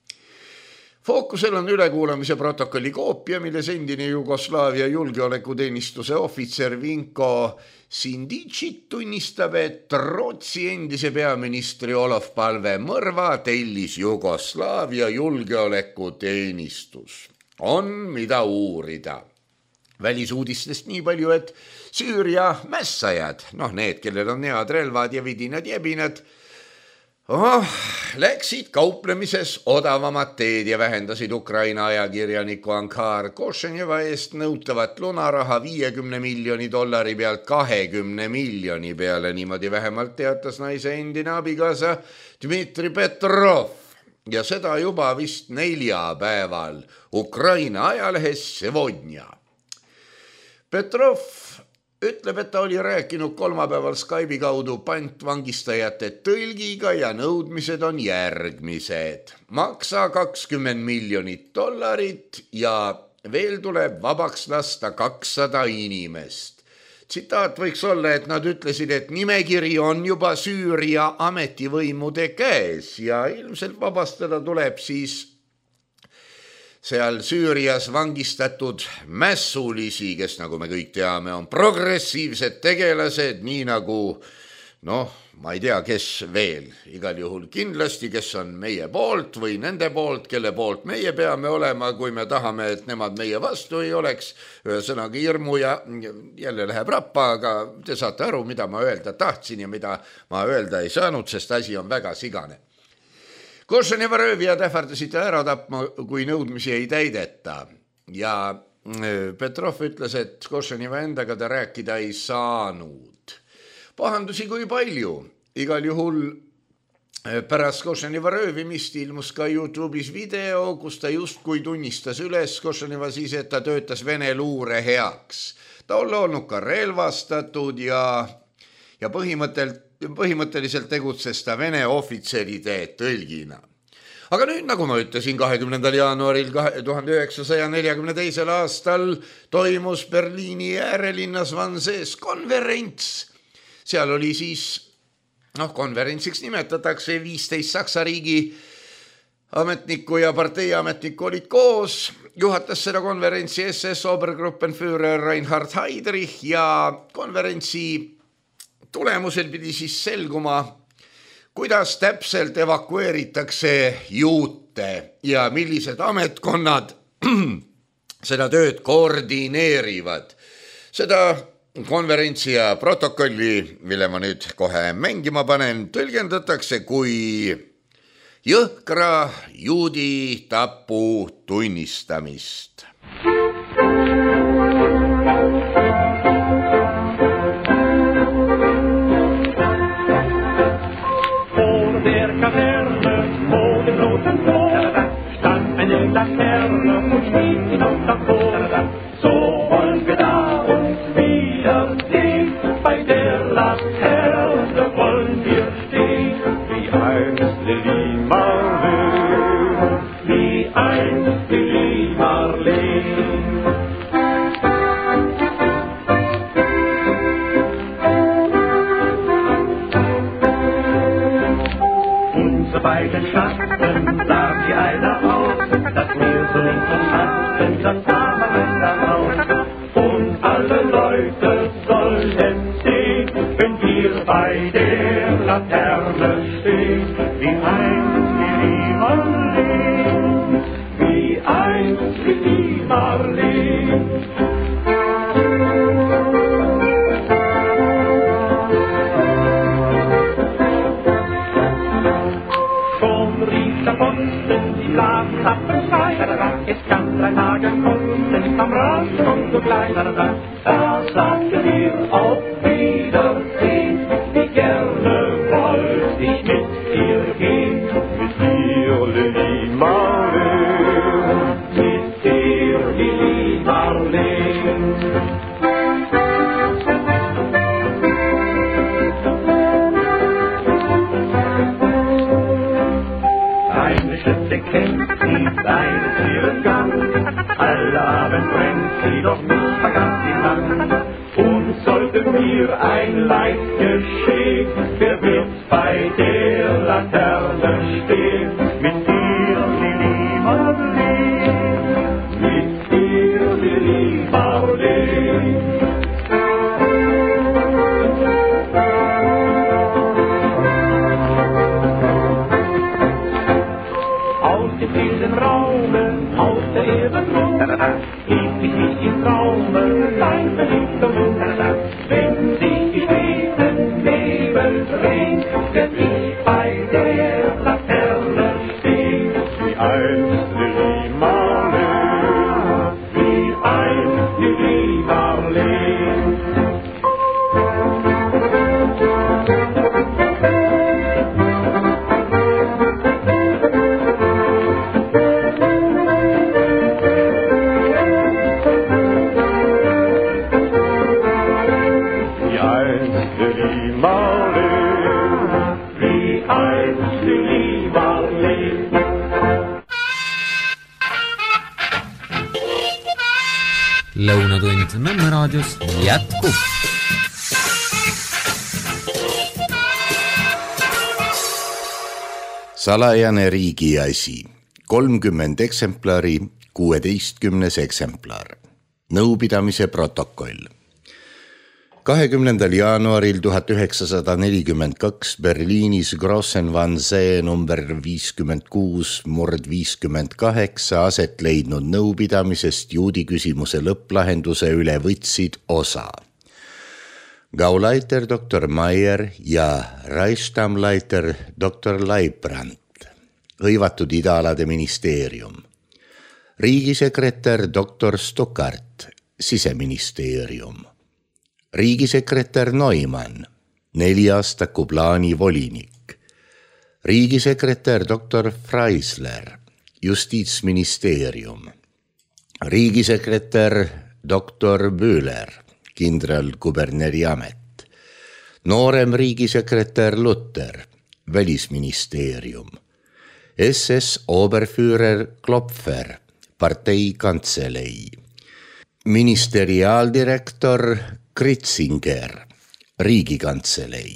Fookusel on ülekuulamise protokolli koopia, milles endine Jugoslaavia julgeolekuteenistuse ohvitser Vinko Sindicit tunnistab, et Rootsi endise peaministri Olof Palme mõrva tellis Jugoslaavia julgeolekuteenistus. On mida uurida. Välisuudistest nii palju, et Süüria mässajad, noh need, kellel on head relvad ja vidinad jebinad, oh, läksid kauplemises odavamat teed ja vähendasid Ukraina ajakirjaniku Ankar Košenjeva eest nõutavat lunaraha viiekümne miljoni dollari pealt kahekümne miljoni peale. Niimoodi vähemalt teatas naise endine abikaasa Dmitri Petrov ja seda juba vist neljapäeval Ukraina ajalehes Sevodnja. Petrov ütleb, et ta oli rääkinud kolmapäeval Skype'i kaudu pantvangistajate tõlgiga ja nõudmised on järgmised. Maksa kakskümmend miljonit dollarit ja veel tuleb vabaks lasta kakssada inimest. Tsitaat võiks olla, et nad ütlesid, et nimekiri on juba Süüria ametivõimude käes ja ilmselt vabastada tuleb siis seal Süürias vangistatud mässulisi, kes nagu me kõik teame, on progressiivsed tegelased, nii nagu, noh, ma ei tea, kes veel, igal juhul kindlasti, kes on meie poolt või nende poolt, kelle poolt meie peame olema, kui me tahame, et nemad meie vastu ei oleks. Ühesõnaga hirmu ja jälle läheb rappa, aga te saate aru, mida ma öelda tahtsin ja mida ma öelda ei saanud, sest asi on väga sigane. Košenjeva röövijad ähvardasid ära tapma, kui nõudmisi ei täideta. Ja Petrov ütles, et Košenjeva endaga ta rääkida ei saanud. Pahandusi kui palju. Igal juhul pärast Košenjeva röövimist ilmus ka YouTube'is video, kus ta justkui tunnistas üles Košenjeva siis, et ta töötas Vene luure heaks. Ta oli olnud ka relvastatud ja, ja põhimõtteliselt põhimõtteliselt tegutses ta Vene ohvitseride tõlgina. Aga nüüd, nagu ma ütlesin, kahekümnendal jaanuaril tuhande üheksasaja neljakümne teisel aastal toimus Berliini äärelinnas Vansees konverents. Seal oli siis, noh, konverentsiks nimetatakse viisteist Saksa riigi ametnikku ja parteiametnikku olid koos. Juhatas seda konverentsi S S Obergruppenführer Reinhard Heydrich ja konverentsi tulemusel pidi siis selguma, kuidas täpselt evakueeritakse juute ja millised ametkonnad seda tööd koordineerivad. Seda konverentsi ja protokolli, mille ma nüüd kohe mängima panen, tõlgendatakse kui jõhkra juudi tapu tunnistamist. Laterne und schmied ihn auf davor. So wollen wir da uns wiedersehen, bei der Laterne wollen wir stehen, wie einst Lili Marleen, wie einst Lili Marleen. Unsere beiden Schatten sah wie einer aus, dass wir so interessant, das sah man daraus. Und alle Leute sollen sehen, wenn wir bei der Laterne stehen, wie einst Lili Marleen, wie einst Lili Marleen. Schon rief der Posten die Blaskappen, es kann drei Tage kosten, am Rad kommt so klein, da sagte wir auf Wiedersehen, wie gerne wollte ich mit dir gehen, mit dir Lili Marleen, mit dir Lili Marleen. Deine Schritte kennt sie, deinen ihren Gang, alle Abend brennt sie, doch nicht vergaß sie lang. Und sollte mir ein Leid geschehen, wer wird bei der Laterne stehen, mit dir Lili Marleen, mit dir Lili Marleen. Aus dem vielen Raumen, aus der Erdengrund, hielt ich mich im Traume, dein verliebter Mund. Wenn sich die schweren Nebel drehen, werd ich bei der Laterne stehen, wie einst Lili Marleen, wie einst Lili Marleen. Lõunatund Nõmme raadios jätkub. Salajane riigi asi. kolmkümmend eksemplari, kuueteistkümnes eksemplar. Nõupidamise protokoll. kahekümnendal jaanuaril tuhat üheksasada nelikümmend kaks Berliinis Grossenwannsee number viiskümmend kuus murd viiskümmend kaheksa aset leidnud nõupidamisest juudi küsimuse lõpplahenduse üle võtsid osa Gauleiter doktor Maier ja Reichsstammleiter doktor Leibrand, hõivatud idaalade ministeerium, riigisekretär doktor Stuckart, siseministeerium, riigisekretär Neumann, neliaastaku plaani volinik, riigisekretär doktor Freisler, justiitsministeerium, riigisekretär doktor Bühler, kindralkuberneri amet, noorem riigisekretär Lutter, välisministeerium, S S Oberführer Klopfer, partei kantselei, ministeriaaldirektor Kritzinger, riigikantselei,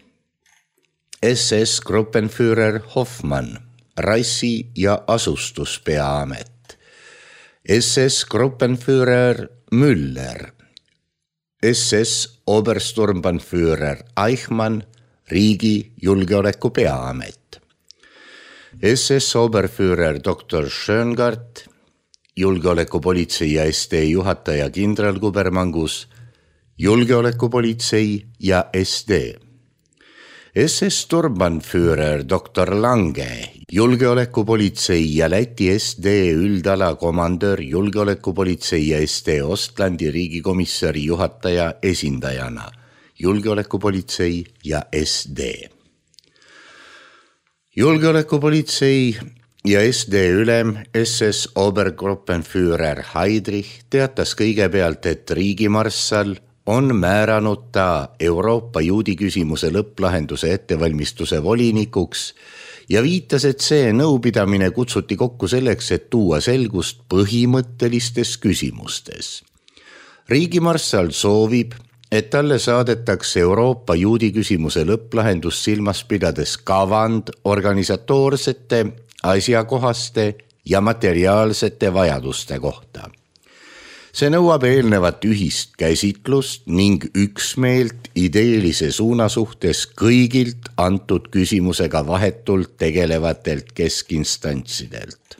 S S Gruppenführer Hoffmann, rassi- ja asustuspeaamet, S S Gruppenführer Müller, S S Obersturmbannführer Eichmann, riigi julgeoleku peaamet, S S Oberführer doktor Schöngart, julgeolekupolitsei ja S D juhataja kindralkubermangus, julgeolekupolitsei ja S D, S S Sturmbannführer doktor Lange, julgeolekupolitsei ja Läti S D üldala komandör, julgeolekupolitsei ja S D Ostlandi riigikomissari juhataja esindajana, julgeolekupolitsei ja S D. Julgeolekupolitsei ja S D ülem S S Obergruppenführer Heydrich teatas kõigepealt, et riigimarssal on määranud ta Euroopa juudi küsimuse lõpplahenduse ettevalmistuse volinikuks ja viitas, et see nõupidamine kutsuti kokku selleks, et tuua selgust põhimõttelistes küsimustes. Riigimarssal soovib, et talle saadetakse Euroopa juudi küsimuse lõpplahendus silmas pidades kavand organisatoorsete, asjakohaste ja materiaalsete vajaduste kohta. See nõuab eelnevat ühist käsitlust ning üksmeelt ideelise suuna suhtes kõigilt antud küsimusega vahetult tegelevatelt keskistantsidelt.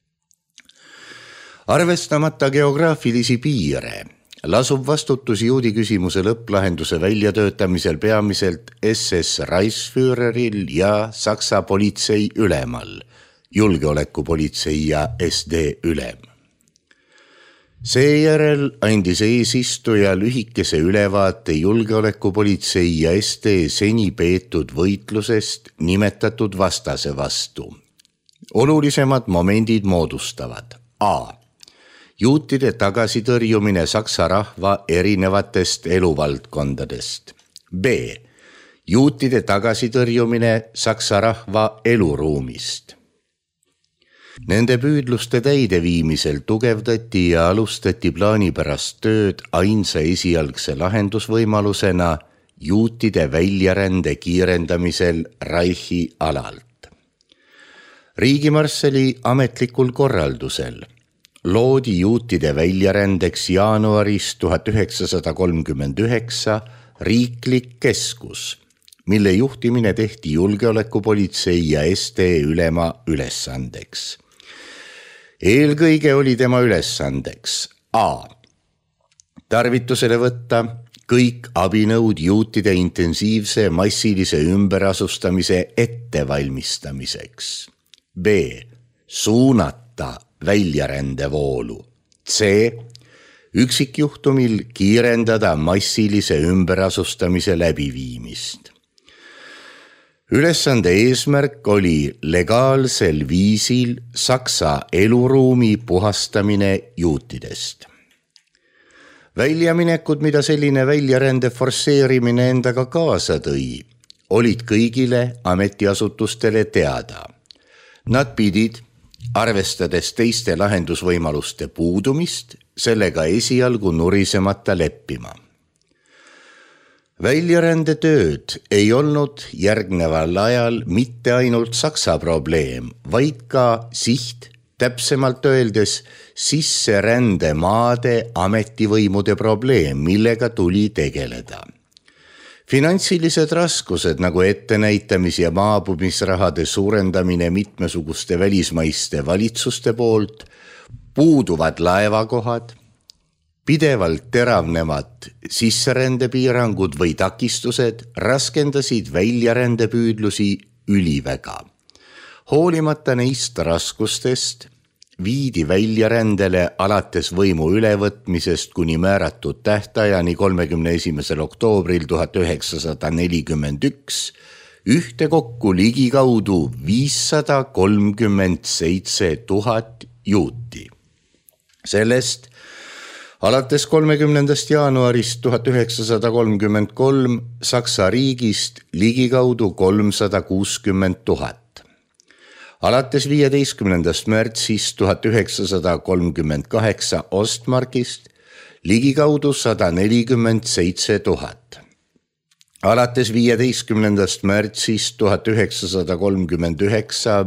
Arvestamata geograafilisi piire lasub vastutus juudi küsimuse lõpplahenduse väljatöötamisel peamiselt S S Reichsführeril ja Saksa politsei ülemal, julgeolekupolitsei ja S D ülem. Seejärel andis eesistuja lühikese ülevaate julgeolekupolitsei ja S D seni peetud võitlusest nimetatud vastase vastu. Olulisemad momendid moodustavad A. Juutide tagasitõrjumine Saksa rahva erinevatest eluvaldkondadest. B. Juutide tagasitõrjumine Saksa rahva eluruumist. Nende püüdluste täideviimisel tugevdati ja alustati plaanipärast tööd ainsa esialgse lahendusvõimalusena juutide väljarände kiirendamisel Reichi alalt. Riigimarssali ametlikul korraldusel loodi juutide väljarändeks jaanuaris tuhat üheksasada kolmkümmend üheksa riiklik keskus, mille juhtimine tehti julgeolekupolitsei ja S D ülema ülesandeks. Eelkõige oli tema ülesandeks A. Tarvitusele võtta kõik abinõud juutide intensiivse massilise ümberasustamise ettevalmistamiseks. B. Suunata väljarändevoolu. C. Üksikjuhtumil kiirendada massilise ümberasustamise läbiviimist. Ülesande eesmärk oli legaalsel viisil Saksa eluruumi puhastamine juutidest. Väljaminekud, mida selline väljarände forsseerimine endaga kaasa tõi, olid kõigile ametiasutustele teada. Nad pidid, arvestades teiste lahendusvõimaluste puudumist, sellega esialgu nurisemata leppima. Väljarände tööd ei olnud järgneval ajal mitte ainult Saksa probleem, vaid ka siht, täpsemalt öeldes sisserände maade ametivõimude probleem, millega tuli tegeleda. Finantsilised raskused nagu ettenäitamis- ja maabumisrahade suurendamine mitmesuguste välismaiste valitsuste poolt, puuduvad laevakohad, pidevalt teravnevad sisserändepiirangud või takistused raskendasid väljarändepüüdlusi üliväga. Hoolimata neist raskustest viidi väljarändele alates võimu ülevõtmisest kuni määratud tähtajani kolmekümne esimesel oktoobril tuhat üheksasada nelikümmend üks ühte kokku ligikaudu viissada kolmkümmend seitse tuhat juuti. Sellest alates kolmekümnendast jaanuarist tuhat üheksasada kolmkümmend kolm Saksa riigist ligikaudu kolmsada kuuskümmend tuhat. Alates viieteistkümnendast märtsist tuhat üheksasada kolmkümmend kaheksa Ostmarkist ligikaudu sada nelikümmend seitse tuhat. Alates viieteistkümnendast märtsist tuhat üheksasada kolmkümmend üheksa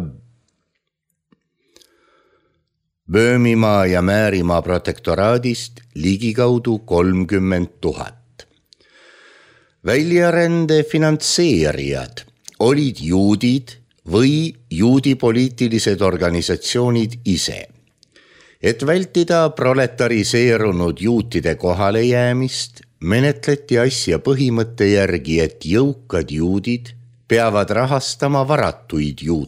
Böömimaa ja Määrimaa protektoraadist ligikaudu kolmkümmend tuhat. Väljarände finantseerijad olid juudid või juudi poliitilised organisatsioonid ise. Et vältida proletariseerunud juutide kohalejäämist, menetleti asja põhimõtte järgi, et jõukad juudid peavad rahastama varatuid juute.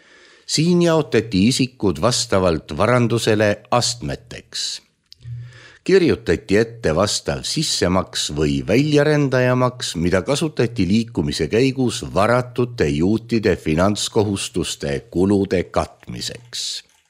Siin jaotati isikud vastavalt varandusele astmeteks. kirjutati ette vastav sissemaks või väljarendajamaks, mida kasutati liikumise käigus varatute juutide finantskohustuste kulude katmiseks.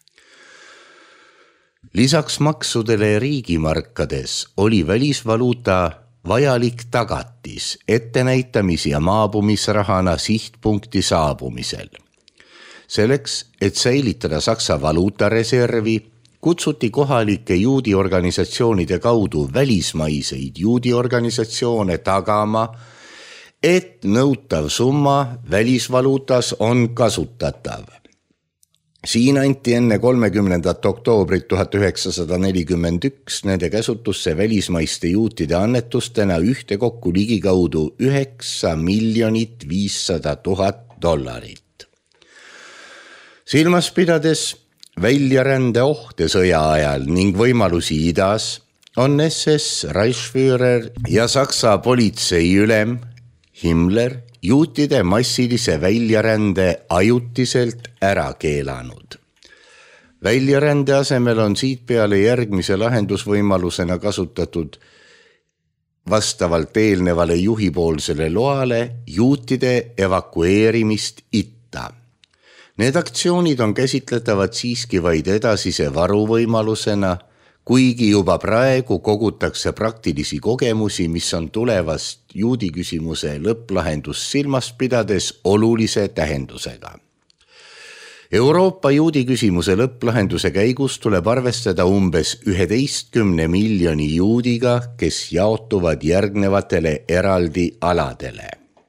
Lisaks maksudele riigimarkades oli välisvaluuta vajalik tagatis ettenäitamis- ja maabumisrahana sihtpunkti saabumisel. Selleks, et säilitada Saksa valuutareservi, kutsuti kohalike juudiorganisatsioonide kaudu välismaiseid juudiorganisatsioone tagama, et nõutav summa välisvaluutas on kasutatav. Siin anti enne kolmekümnendat oktoobrit tuhat üheksasada nelikümmend üks nende käsutusse välismaiste juutide annetustena ühte kokku ligikaudu üheksa miljonit viissada tuhat dollarit. Silmas pidades väljarände ohte sõja ajal ning võimalusi idas on S S Reichsführer ja Saksa politseiülem Himmler juutide massilise väljarände ajutiselt ära keelanud. Väljarände asemel on siit peale järgmise lahendusvõimalusena kasutatud vastavalt eelnevale juhipoolsele loale juutide evakueerimist itta. Need aktsioonid on käsitletavad siiski vaid edasise varuvõimalusena, kuigi juba praegu kogutakse praktilisi kogemusi, mis on tulevast juudi küsimuse lõpplahendust silmas pidades olulise tähendusega. Euroopa juudi küsimuse lõpplahenduse käigus tuleb arvestada umbes üheteistkümne miljoni juudiga, kes jaotuvad järgnevatele eraldi aladele.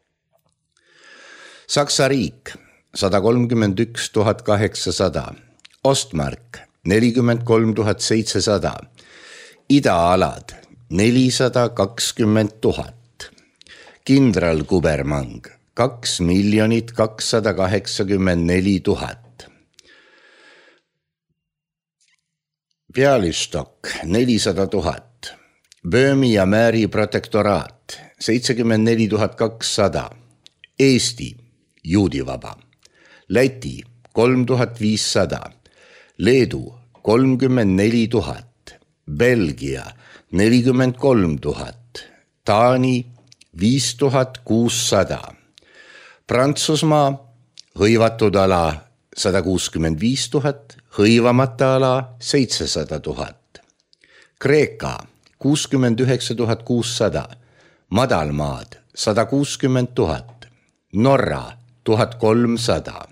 Saksa riik sada kolmkümmend üks tuhat kaheksasada, Ostmark nelikümmend kolm tuhat seitsesada, idaalad nelisada kakskümmend tuhat, kindralkubermang kaks miljonit kakssada kaheksakümmend neli tuhat, Bialystok nelisada tuhat, Böömi ja Määri protektoraat seitsekümmend neli tuhat kakssada, Eesti juudivaba, Läti kolm tuhat viissada, Leedu kolmkümmend neli tuhat, Belgia nelikümmend kolm tuhat, Taani viis tuhat kuussada, Prantsusmaa hõivatud ala sada kuuskümmend viis tuhat, hõivamata ala seitsesada tuhat, Kreeka kuuskümmend üheksa tuhat kuussada, Madalmaad sada kuuskümmend tuhat, Norra tuhat kolmsada,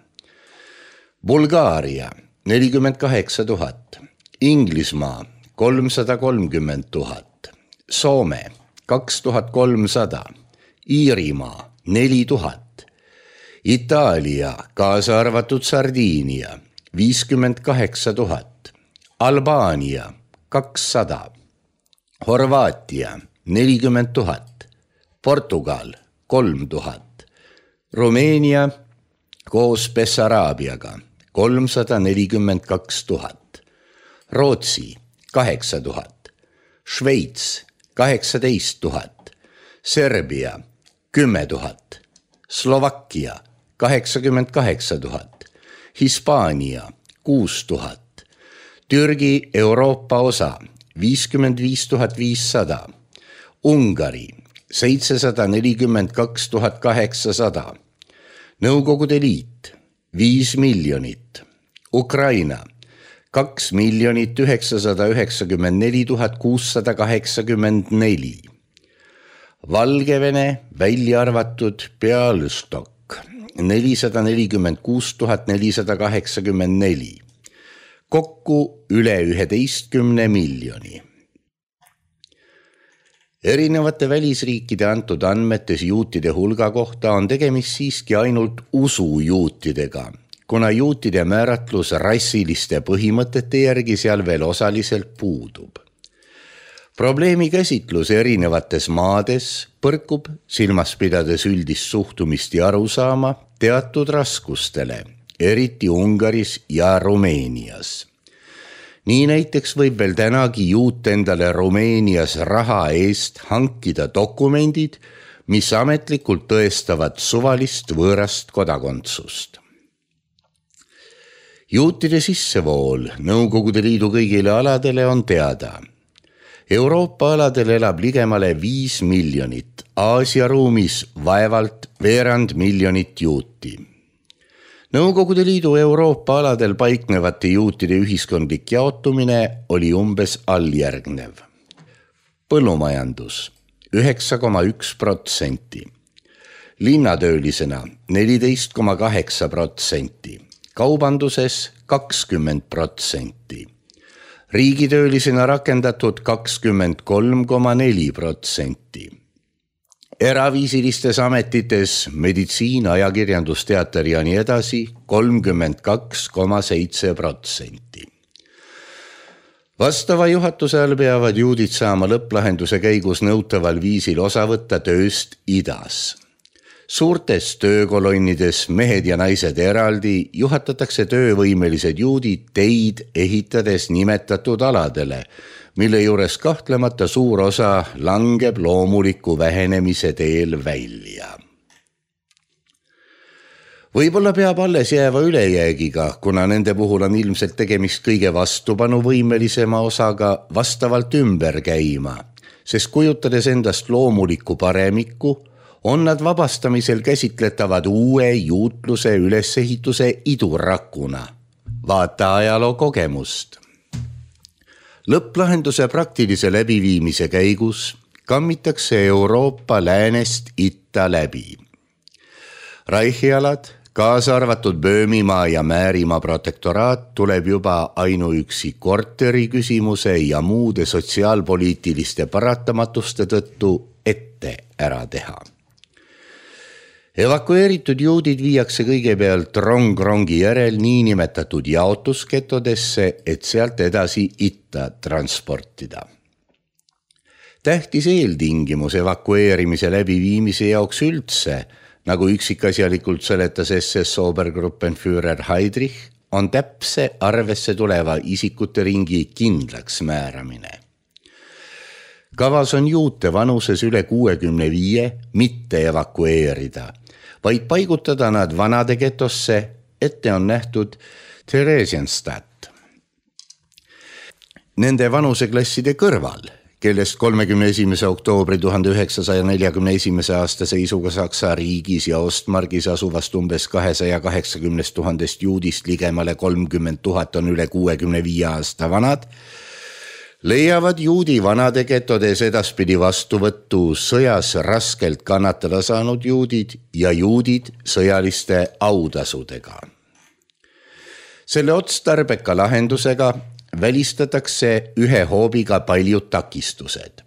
Bulgaaria nelikümmend kaheksa tuhat, Inglismaa kolmsada kolmkümmend tuhat, Soome kaks tuhat kolmsada, Iirimaa neli tuhat, Itaalia kaasa arvatud Sardiinia viiskümmend kaheksa tuhat, Albaania kakssada, Horvaatia nelikümmend tuhat, Portugal kolm tuhat, Rumeenia koos Bessaraabiaga kolmsada nelikümmend kaks tuhat, Rootsi kaheksa tuhat, Šveits kaheksateist tuhat, Serbia kümme tuhat, Slovakkia kaheksakümmend kaheksa tuhat, Hispaania kuus tuhat, Türgi Euroopa osa viiskümmend viis tuhat viissada, Ungari seitsesada nelikümmend kaks tuhat kaheksasada, Nõukogude Liit viis miljonit, Ukraina kaks miljonit üheksasada üheksakümmend neli tuhat kuussada kaheksakümmend neli, Valgevene välja arvatud Bialystok nelisada nelikümmend kuus tuhat nelisada kaheksakümmend neli, kokku üle üheteistkümne miljoni. Erinevate välisriikide antud andmetes juutide hulga kohta on tegemist siiski ainult usujuutidega, kuna juutide määratlus rassiliste põhimõtete järgi seal veel osaliselt puudub. Probleemi käsitlus erinevates maades põrkub, silmas pidades üldist suhtumist ja arusaama, teatud raskustele, eriti Ungaris ja Rumeenias. Nii näiteks võib veel tänagi juut endale Rumeenias raha eest hankida dokumendid, mis ametlikult tõestavad suvalist võõrast kodakondsust. Juutide sissevool Nõukogude Liidu kõigile aladele on teada. Euroopa aladel elab ligemale viis miljonit, Aasia ruumis vaevalt veerand miljonit juuti. Nõukogude Liidu Euroopa aladel paiknevate juutide ühiskondlik jaotumine oli umbes alljärgnev. Põllumajandus üheksa koma üks protsenti, linnatöölisena neliteist koma kaheksa protsenti, kaubanduses kakskümmend protsenti, riigitöölisena rakendatud kakskümmend kolm koma neli protsenti, eraviisilistes ametites meditsiin, ajakirjandus, teater ja nii edasi kolmkümmend kaks koma seitse protsenti. Vastava juhatuse all peavad juudid saama lõpplahenduse käigus nõutaval viisil osa võtta tööst idas. Suurtes töökolonnides mehed ja naised eraldi juhatatakse töövõimelised juudid teid ehitades nimetatud aladele, mille juures kahtlemata suur osa langeb loomuliku vähenemise teel välja. Võib-olla peab alles jääva ülejäägiga, kuna nende puhul on ilmselt tegemist kõige vastupanuvõimelisema osaga vastavalt ümber käima, sest kujutades endast loomulikku paremikku, on nad vabastamisel käsitletavad uue juutluse ülesehituse idurakuna. Vaata ajaloo kogemust. Lõpplahenduse praktilise läbiviimise käigus kammitakse Euroopa läänest itta läbi. Reichialad, kaasa arvatud Böömimaa ja Määrimaa protektoraat tuleb juba ainuüksi korteri küsimuse ja muude sotsiaalpoliitiliste paratamatuste tõttu ette ära teha. Evakueeritud juudid viiakse kõigepealt rong-rongi järel niinimetatud jaotusketodesse, et sealt edasi itta transportida. Tähtis eeltingimus evakueerimise läbiviimise jaoks üldse, nagu üksikasjalikult seletas S S Obergruppenführer Heydrich, on täpse arvesse tuleva isikute ringi kindlaks määramine. Kavas on juute vanuses üle kuuekümne viie mitte evakueerida, vaid paigutada nad vanade getosse, ette on nähtud Theresienstadt. Nende vanuseklasside kõrval, kellest kolmekümne esimese oktoobri tuhande üheksasaja neljakümne esimese aasta seisuga Saksa riigis ja Ostmargis asuvast umbes kahesaja kaheksakümnest tuhandest juudist ligemale kolmkümmend tuhat on üle kuuekümne viie aasta vanad, leiavad juudi vanade getodes edaspidi vastuvõttu sõjas raskelt kannatada saanud juudid ja juudid sõjaliste autasudega. Selle otstarbeka lahendusega välistatakse ühe hoobiga paljud takistused.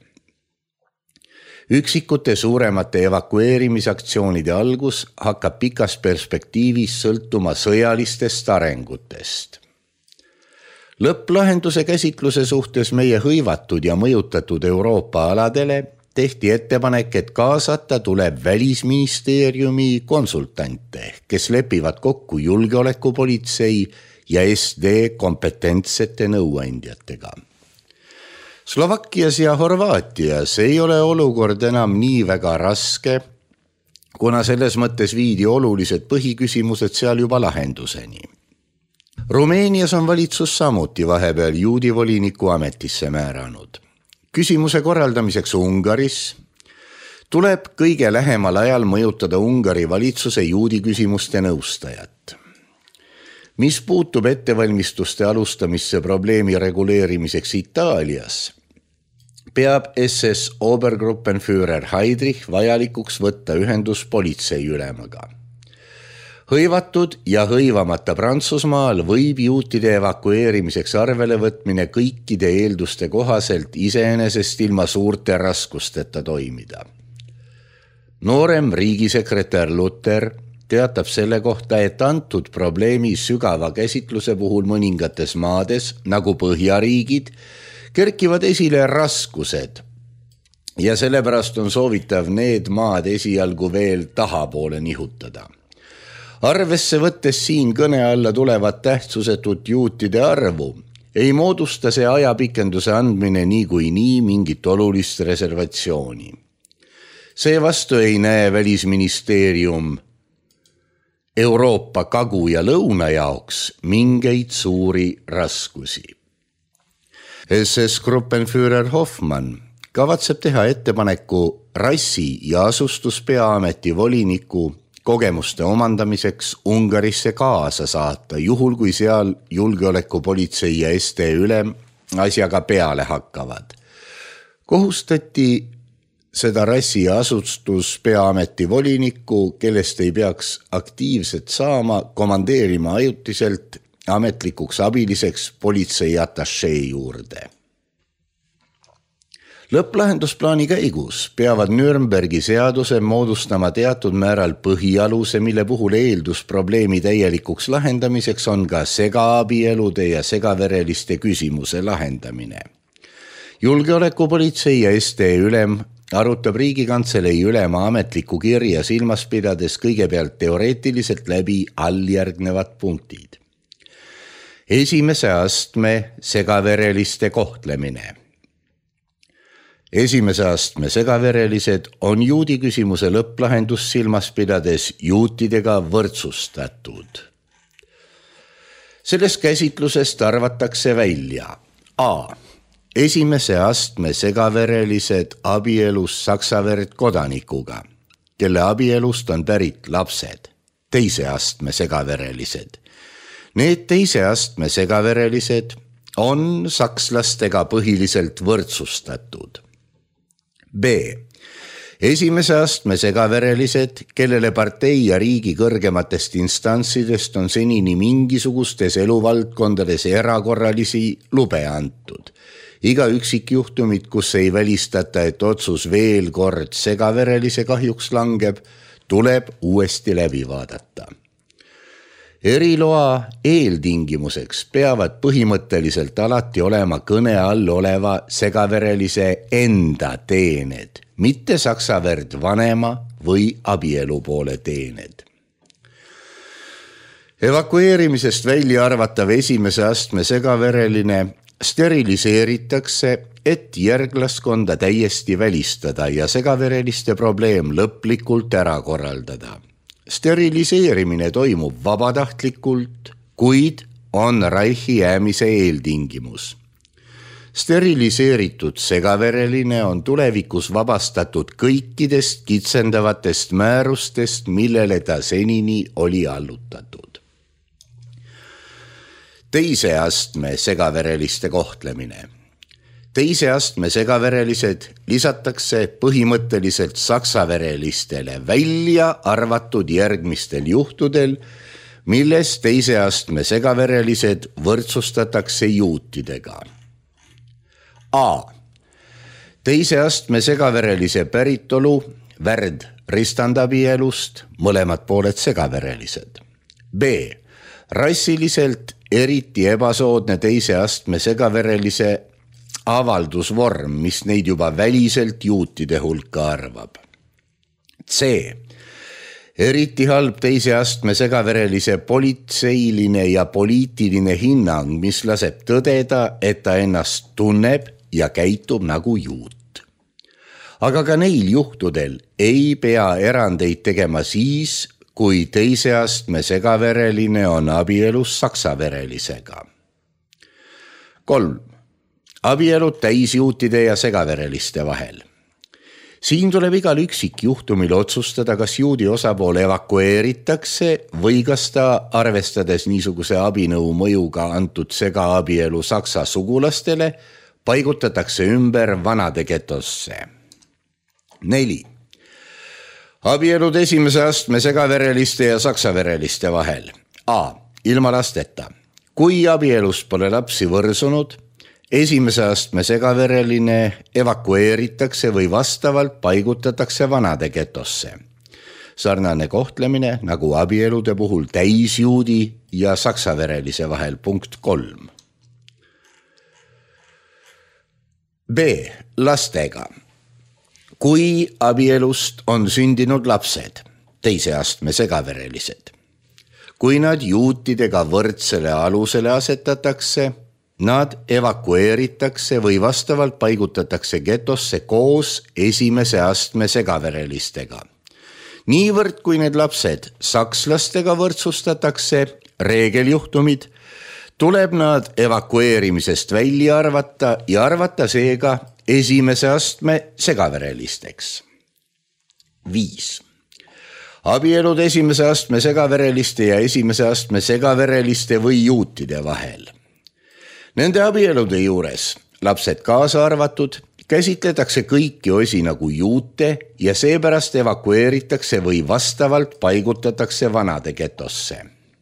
Üksikute suuremate evakueerimisaktsioonide algus hakkab pikas perspektiivis sõltuma sõjalistest arengutest. Lõpplahenduse käsitluse suhtes meie hõivatud ja mõjutatud Euroopa aladele tehti ettepanek, et kaasata tuleb Välisministeeriumi konsultante, kes lepivad kokku julgeolekupolitsei ja S D kompetentsete nõuandjatega. Slovakkias ja Horvaatias ei ole olukord enam nii väga raske, kuna selles mõttes viidi olulised põhiküsimused seal juba lahenduseni. Rumeenias on valitsus samuti vahepeal juudi voliniku ametisse määranud. Küsimuse korraldamiseks Ungaris tuleb kõige lähemal ajal mõjutada Ungari valitsuse juudi küsimuste nõustajat. Mis puutub ettevalmistuste alustamisse probleemi reguleerimiseks Itaalias, peab S S Obergruppenführer Heydrich vajalikuks võtta ühendus politsei ülemaga. Hõivatud ja hõivamata Prantsusmaal võib juutide evakueerimiseks arvele võtmine kõikide eelduste kohaselt iseenesest ilma suurte raskusteta toimida. Noorem riigisekretär Luther teatab selle kohta, et antud probleemi sügava käsitluse puhul mõningates maades, nagu Põhjariigid, kerkivad esile raskused ja sellepärast on soovitav need maad esialgu veel tahapoole nihutada. Arvesse võttes siin kõne alla tulevat tähtsusetut juutide arvu, ei moodusta see ajapikenduse andmine nii kui nii mingit olulist reservatsiooni. Seevastu ei näe Välisministeerium Euroopa kagu ja lõuna jaoks mingeid suuri raskusi. S S Gruppenführer Hoffmann kavatseb teha ettepaneku rassi- ja asustuspeaameti voliniku kogemuste omandamiseks Ungarisse kaasa saata, juhul kui seal julgeolekupolitsei ja S T ülem asjaga peale hakkavad. Kohustati seda rassi- ja asustuspeaameti volinikku, kellest ei peaks aktiivselt saama, komandeerima ajutiselt ametlikuks abiliseks politsei atašee juurde. Lõpplahendusplaani käigus peavad Nürnbergi seaduse moodustama teatud määral põhialuse, mille puhul eeldus probleemi täielikuks lahendamiseks on ka segaabielude ja segavereliste küsimuse lahendamine. Julgeolekupolitsei ja S T ülem arutab Riigikantselei ülema ametliku kirja silmas pidades kõigepealt teoreetiliselt läbi alljärgnevad punktid. Esimese astme segavereliste kohtlemine. Esimese astme segaverelised on juudi küsimuse lõpplahendus silmas pidades juutidega võrdsustatud. Sellest käsitlusest arvatakse välja A. Esimese astme segaverelised abielus saksaverd kodanikuga, kelle abielust on pärit lapsed. Teise astme segaverelised. Need teise astme segaverelised on sakslastega põhiliselt võrdsustatud. B. Esimese astme segaverelised, kellele partei ja riigi kõrgematest instantsidest on senini mingisugustes eluvaldkondades erakorralisi lube antud. Iga üksikjuhtumid, kus ei välistata, et otsus veel kord segaverelise kahjuks langeb, tuleb uuesti läbi vaadata. Eriloa eeltingimuseks peavad põhimõtteliselt alati olema kõne all oleva segaverelise enda teened, mitte saksaverd vanema või abielu poole teened. Evakueerimisest välja arvatav esimese astme segavereline steriliseeritakse, et järglaskonda täiesti välistada ja segavereliste probleem lõplikult ära korraldada. Steriliseerimine toimub vabatahtlikult, kuid on Reichi jäämise eeltingimus. Steriliseeritud segavereline on tulevikus vabastatud kõikidest kitsendavatest määrustest, millele ta senini oli allutatud. Teise astme segavereliste kohtlemine. Teise astme segaverelised lisatakse põhimõtteliselt saksaverelistele välja arvatud järgmistel juhtudel, milles teise astme segaverelised võrdsustatakse juutidega. A. Teise astme segaverelise päritolu värd ristandabielust, mõlemad pooled segaverelised. B. Rassiliselt eriti ebasoodne teise astme segaverelise avaldusvorm, mis neid juba väliselt juutide hulka arvab. C. Eriti halb teise astme segaverelise politseiline ja poliitiline hinnang, mis laseb tõdeda, et ta ennast tunneb ja käitub nagu juut. Aga ka neil juhtudel ei pea erandeid tegema siis, kui teise astme segavereline on abielus saksaverelisega. Kolm. Abielud täisjuutide ja segavereliste vahel. Siin tuleb igal üksikjuhtumil otsustada, kas juudi osapool evakueeritakse või kas ta, arvestades niisuguse abinõu mõjuga antud segaabielu saksa sugulastele, paigutatakse ümber vanade getosse. Neli. Abielud esimese astme segavereliste ja saksavereliste vahel. A. Ilma lasteta. Kui abielust pole lapsi võrsunud, esimese astme segavereline evakueeritakse või vastavalt paigutatakse vanade getosse. Sarnane kohtlemine nagu abielude puhul täisjuudi ja saksaverelise vahel. Punkt kolm. B. Lastega. Kui abielust on sündinud lapsed, teise astme segaverelised. Kui nad juutidega võrdsele alusele asetatakse, nad evakueeritakse või vastavalt paigutatakse getosse koos esimese astme segaverelistega. Niivõrd kui need lapsed sakslastega võrdsustatakse, reegeljuhtumid, tuleb nad evakueerimisest välja arvata ja arvata seega esimese astme segaverelisteks. viis. Abielud esimese astme segavereliste ja esimese astme segavereliste või juutide vahel. Nende abielude juures, lapsed kaasa arvatud, käsitletakse kõiki osi nagu juute ja seepärast evakueeritakse või vastavalt paigutatakse vanade getosse.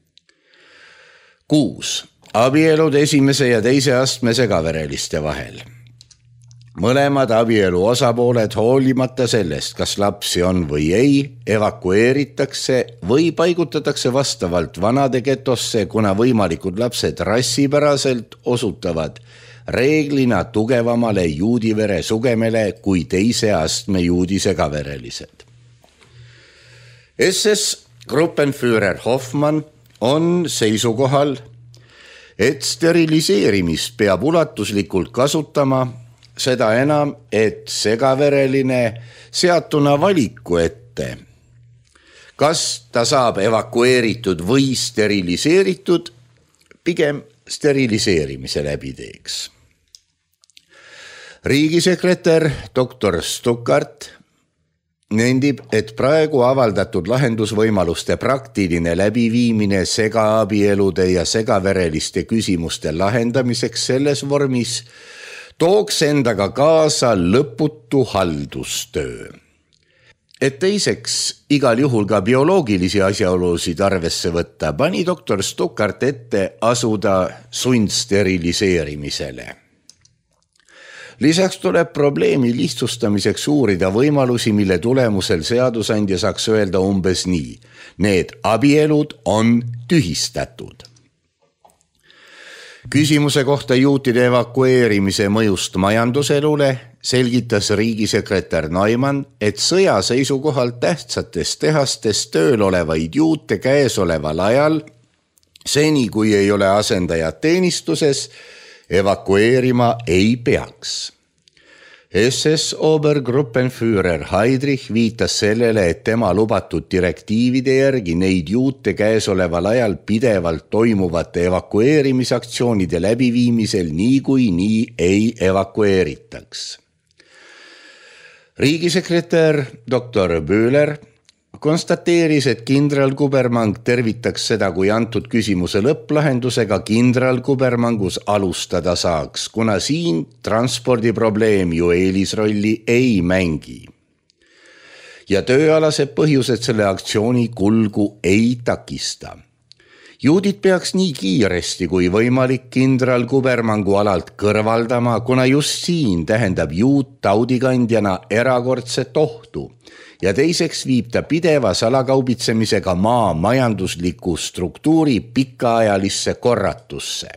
kuus. Abielud esimese ja teise astme segavereliste vahel. Mõlemad abielu osapooled hoolimata sellest, kas lapsi on või ei, evakueeritakse või paigutatakse vastavalt vanade getosse, kuna võimalikud lapsed rassipäraselt osutavad reeglina tugevamale juudivere sugemele kui teise astme juudi segaverelised. S S Gruppenführer Hoffmann on seisukohal, et steriliseerimist peab ulatuslikult kasutama, seda enam, et segavereline seatuna valiku ette, kas ta saab evakueeritud või steriliseeritud, pigem steriliseerimise läbi teeks. Riigisekretär doktor Stuckart nendib, et praegu avaldatud lahendusvõimaluste praktiline läbiviimine segaabielude ja segavereliste küsimuste lahendamiseks selles vormis tooks endaga kaasa lõputu haldustöö. Et teiseks igal juhul ka bioloogilisi asjaolusid arvesse võtta, pani doktor Stuckart ette asuda sundsteriliseerimisele. Lisaks tuleb probleemi lihtsustamiseks uurida võimalusi, mille tulemusel seadusandja saaks öelda umbes nii. Need abielud on tühistatud. Küsimuse kohta juutide evakueerimise mõjust majanduselule selgitas riigisekretär Neumann, et sõja seisukohalt tähtsates tehastes tööl olevaid juute käesoleval ajal, seni kui ei ole asendajad teenistuses, evakueerima ei peaks. S S Obergruppenführer Heydrich viitas sellele, et tema lubatud direktiivide järgi neid juute käesoleval ajal pidevalt toimuvate evakueerimisaktsioonide läbiviimisel niikuinii ei evakueeritaks. Riigisekretär doktor Böhler konstateeris, et kindral Kubermang tervitaks seda, kui antud küsimuse lõpplahendusega kindral Kubermangus alustada saaks, kuna siin transpordiprobleem ju eelisrolli ei mängi. Ja tööalased põhjused selle aktsiooni kulgu ei takista. Juudid peaks nii kiiresti kui võimalik kindral Kubermangu alalt kõrvaldama, kuna just siin tähendab juut taudikandjana erakordset ohtu ja teiseks viib ta pideva salakaubitsemisega maa majandusliku struktuuri pikaajalisse korratusse.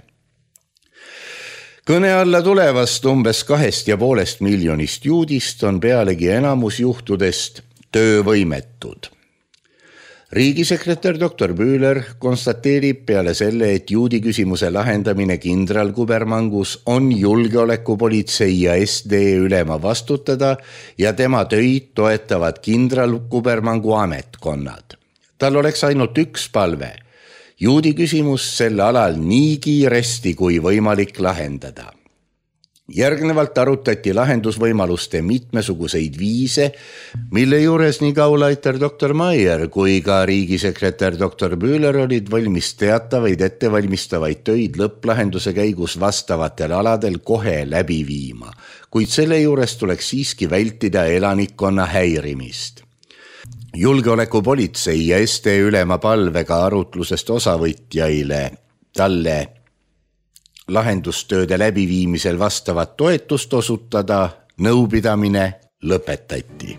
Kõne alla tulevast umbes kahest ja poolest miljonist juudist on pealegi enamus juhtudest töövõimetud. Riigisekretär doktor Böhler konstateerib peale selle, et juudi küsimuse lahendamine kindral Kubermangus on julgeolekupolitsei ja S D ülema vastutada ja tema töid toetavad kindral Kubermangu ametkonnad. Tal oleks ainult üks palve, juudi küsimus sel alal nii kiiresti kui võimalik lahendada. Järgnevalt arutati lahendusvõimaluste mitmesuguseid viise, mille juures nii Gauleiter doktor Maier kui ka riigisekretär doktor Böhler olid valmis teatavaid ettevalmistavaid töid lõpplahenduse käigus vastavatel aladel kohe läbi viima, kuid selle juures tuleks siiski vältida elanikkonna häirimist. Julgeolekupolitsei ja S D ülema palvega arutlusest osavõtjaile talle lahendustööde läbiviimisel vastavat toetust osutada, nõupidamine lõpetati.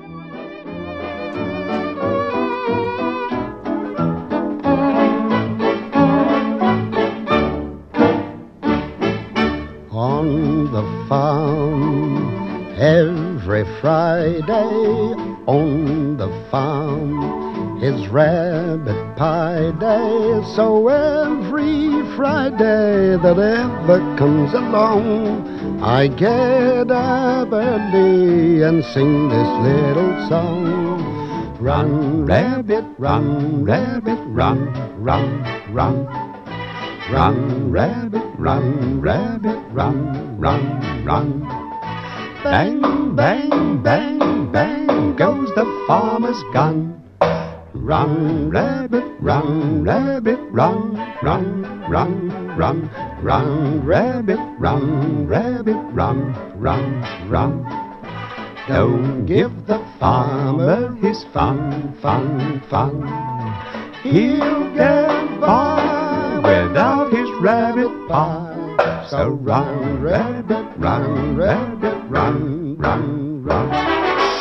On the farm every Friday, on the farm it's rabbit pie day, so every Friday that ever comes along, I get up early and sing this little song. Run, rabbit, run, rabbit, run, run, run. Run, rabbit, run, rabbit, run, run, run. Bang, bang, bang, bang goes the farmer's gun. Run, rabbit, run, rabbit, run, run, run, run. Run, rabbit, run, rabbit, run, run, run. Don't give the farmer his fun, fun, fun. He'll get by without his rabbit pie. So run, rabbit, run, rabbit, run, run, run.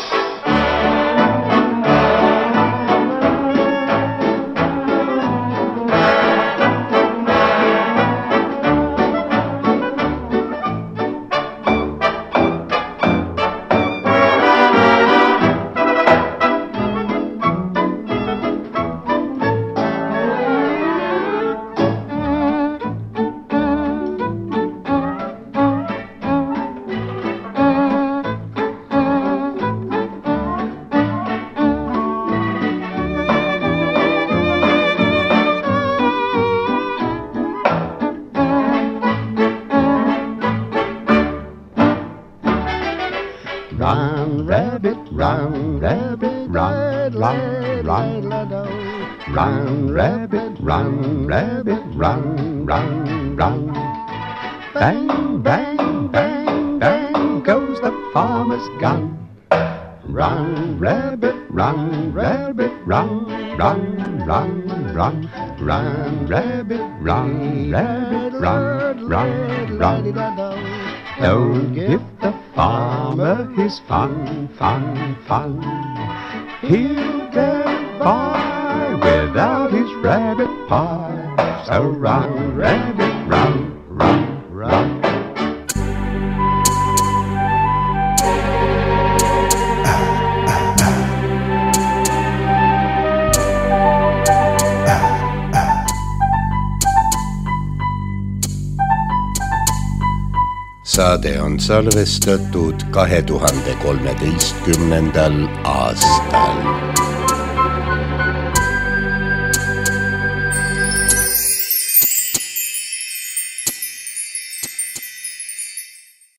Run, rabbit, run, rabbit, run, run, run. Run, rabbit, run, rabbit, run, run, run. Bang, bang, bang, bang goes the farmer's gun. Run, rabbit, run, rabbit, run, run, run, run. Run, rabbit, run, rabbit, run, run, run. Don't give the farmer his fun, fun, fun. He'll get by without his rabbit pie. So run, rabbit, run, run, run. Saade on salvestatud kahe tuhande kolmeteistkümnendal aastal.